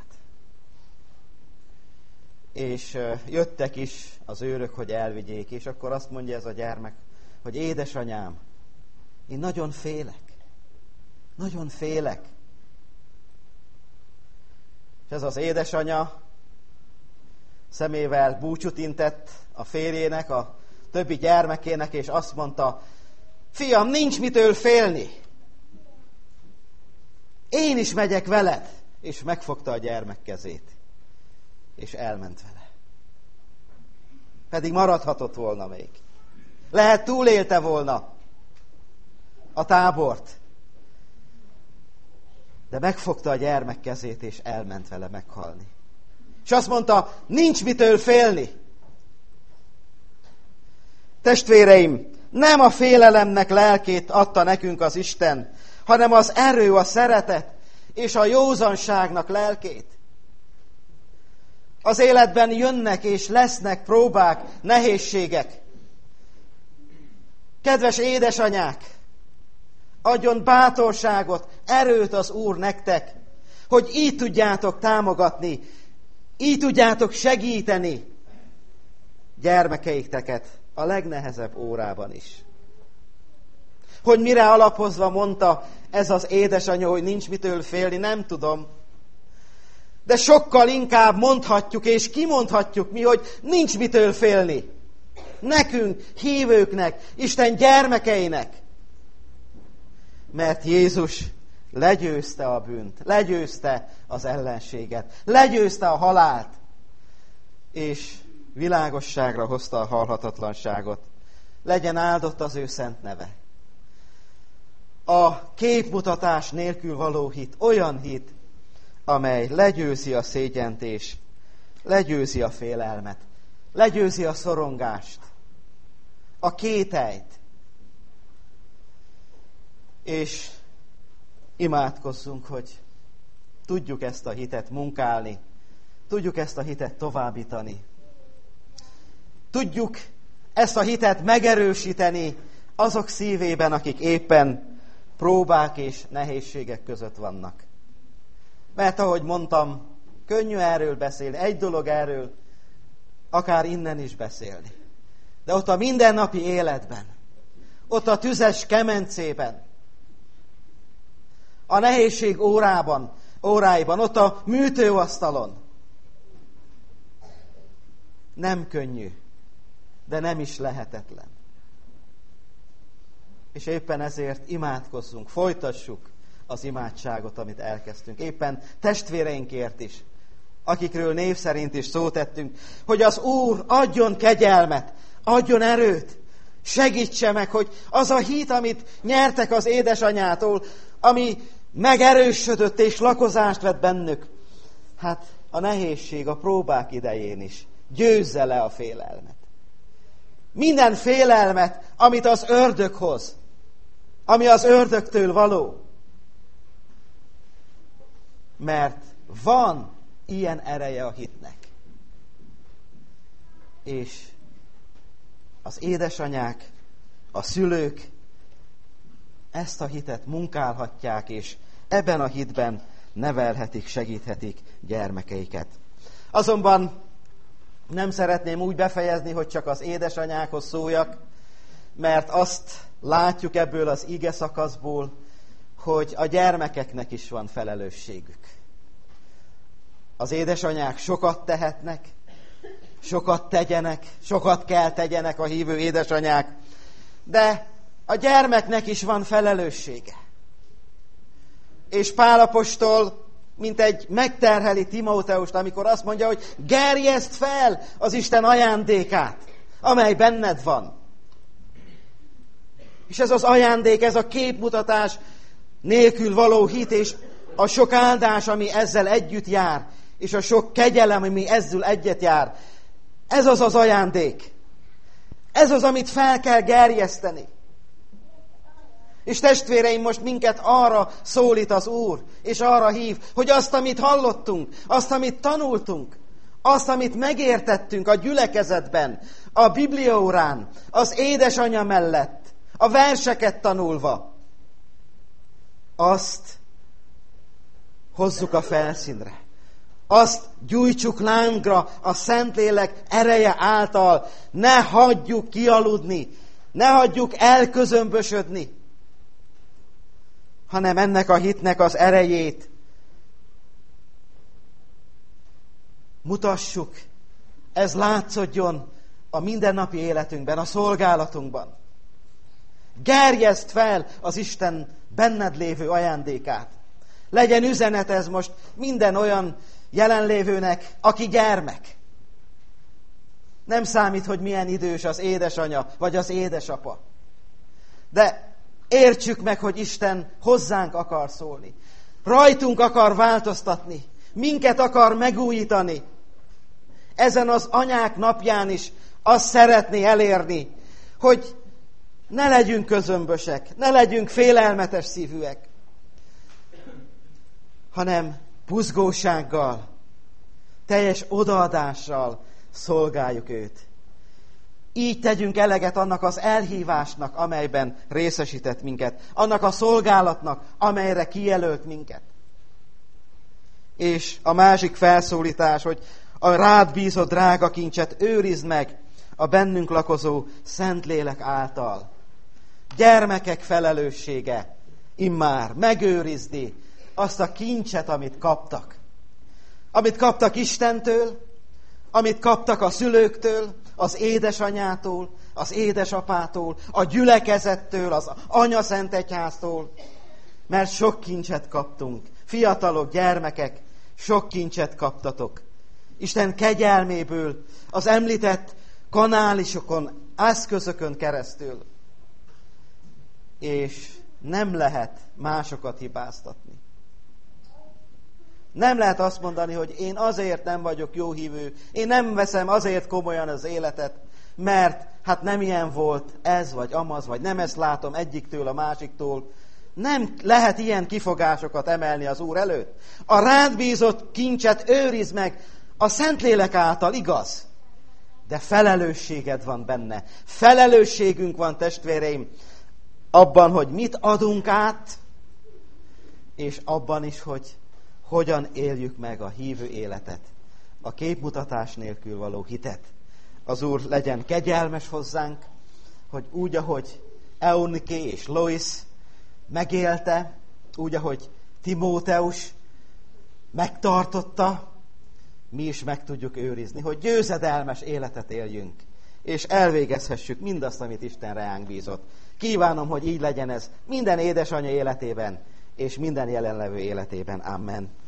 Speaker 2: És jöttek is az őrök, hogy elvigyék, és akkor azt mondja ez a gyermek, hogy édesanyám, én nagyon félek. Nagyon félek. És ez az édesanya szemével búcsút intett a férjének, a többi gyermekének, és azt mondta, fiam, nincs mitől félni. Én is megyek veled. És megfogta a gyermek kezét, és elment vele. Pedig maradhatott volna még. Lehet túlélte volna a tábort. De megfogta a gyermek kezét, és elment vele meghalni. És azt mondta, nincs mitől félni. Testvéreim, nem a félelemnek lelkét adta nekünk az Isten, hanem az erő, a szeretet és a józanságnak lelkét. Az életben jönnek és lesznek próbák, nehézségek. Kedves édesanyák, adjon bátorságot, erőt az Úr nektek, hogy így tudjátok támogatni, így tudjátok segíteni gyermekeiteket a legnehezebb órában is. Hogy mire alapozva mondta ez az édesanyja, hogy nincs mitől félni, nem tudom. De sokkal inkább mondhatjuk és kimondhatjuk mi, hogy nincs mitől félni. Nekünk, hívőknek, Isten gyermekeinek. Mert Jézus legyőzte a bűnt, legyőzte az ellenséget, legyőzte a halált, és világosságra hozta a halhatatlanságot. Legyen áldott az ő szent neve. A képmutatás nélkül való hit, olyan hit, amely legyőzi a szégyent és legyőzi a félelmet, legyőzi a szorongást, a kételyt. És imádkozzunk, hogy tudjuk ezt a hitet munkálni, tudjuk ezt a hitet továbbítani. Tudjuk ezt a hitet megerősíteni azok szívében, akik éppen próbák és nehézségek között vannak. Mert ahogy mondtam, könnyű erről beszélni, egy dolog erről, akár innen is beszélni. De ott a mindennapi életben, ott a tüzes kemencében, a nehézség órában, óráiban, ott a műtőasztalon nem könnyű, de nem is lehetetlen. És éppen ezért imádkozzunk, folytassuk az imádságot, amit elkezdtünk. Éppen testvéreinkért is, akikről név szerint is szót tettünk, hogy az Úr adjon kegyelmet, adjon erőt, segítse meg, hogy az a hit, amit nyertek az édesanyától, ami megerősödött és lakozást vett bennük, hát a nehézség, a próbák idején is győzze le a félelmet. Minden félelmet, amit az ördög hoz, ami az ördögtől való. Mert van ilyen ereje a hitnek. És az édesanyák, a szülők ezt a hitet munkálhatják, és ebben a hitben nevelhetik, segíthetik gyermekeiket. Azonban nem szeretném úgy befejezni, hogy csak az édesanyákhoz szóljak, mert azt látjuk ebből az ige szakaszból, hogy a gyermekeknek is van felelősségük. Az édesanyák sokat tehetnek, sokat tegyenek, sokat kell tegyenek a hívő édesanyák, de a gyermeknek is van felelőssége. És Pál apostol, mint egy megterheli Timóteust, amikor azt mondja, hogy gerjeszd fel az Isten ajándékát, amely benned van. És ez az ajándék, ez a képmutatás nélkül való hit, és a sok áldás, ami ezzel együtt jár, és a sok kegyelem, ami ezzel egyet jár, ez az az ajándék. Ez az, amit fel kell gerjeszteni. És testvéreim, most minket arra szólít az Úr, és arra hív, hogy azt, amit hallottunk, azt, amit tanultunk, azt, amit megértettünk a gyülekezetben, a bibliaórán, az édesanyja mellett, a verseket tanulva, azt hozzuk a felszínre. Azt gyújtsuk lángra a Szentlélek ereje által. Ne hagyjuk kialudni, ne hagyjuk elközömbösödni, hanem ennek a hitnek az erejét mutassuk. Ez látszódjon a mindennapi életünkben, a szolgálatunkban. Gerjeszd fel az Isten benned lévő ajándékát. Legyen üzenet ez most minden olyan jelenlévőnek, aki gyermek. Nem számít, hogy milyen idős az édesanya vagy az édesapa. De értsük meg, hogy Isten hozzánk akar szólni. Rajtunk akar változtatni. Minket akar megújítani. Ezen az anyák napján is azt szeretné elérni, hogy ne legyünk közömbösek, ne legyünk félelmetes szívűek, hanem buzgósággal, teljes odaadással szolgáljuk őt. Így tegyünk eleget annak az elhívásnak, amelyben részesített minket, annak a szolgálatnak, amelyre kijelölt minket. És a másik felszólítás, hogy a rád bízott drága kincset őrizd meg a bennünk lakozó Szentlélek által. Gyermekek felelőssége immár megőrizni azt a kincset, amit kaptak. Amit kaptak Istentől, amit kaptak a szülőktől, az édesanyától, az édesapától, a gyülekezettől, az anyaszentegyháztól, mert sok kincset kaptunk. Fiatalok, gyermekek, sok kincset kaptatok. Isten kegyelméből, az említett kanálisokon, eszközökön keresztül. És nem lehet másokat hibáztatni. Nem lehet azt mondani, hogy én azért nem vagyok jó hívő, én nem veszem azért komolyan az életet, mert hát nem ilyen volt ez, vagy amaz, vagy nem ezt látom egyiktől, a másiktól, Nem lehet ilyen kifogásokat emelni az Úr előtt. A rád bízott kincset őrizd meg a Szentlélek által, igaz? De felelősséged van benne. Felelősségünk van, testvéreim, abban, hogy mit adunk át, és abban is, hogy hogyan éljük meg a hívő életet, a képmutatás nélkül való hitet. Az Úr legyen kegyelmes hozzánk, hogy úgy, ahogy Eunike és Lois megélte, úgy, ahogy Timóteus megtartotta, mi is meg tudjuk őrizni, hogy győzedelmes életet éljünk, és elvégezhessük mindazt, amit Isten reánk bízott. Kívánom, hogy így legyen ez minden édesanyja életében, és minden jelenlevő életében. Amen.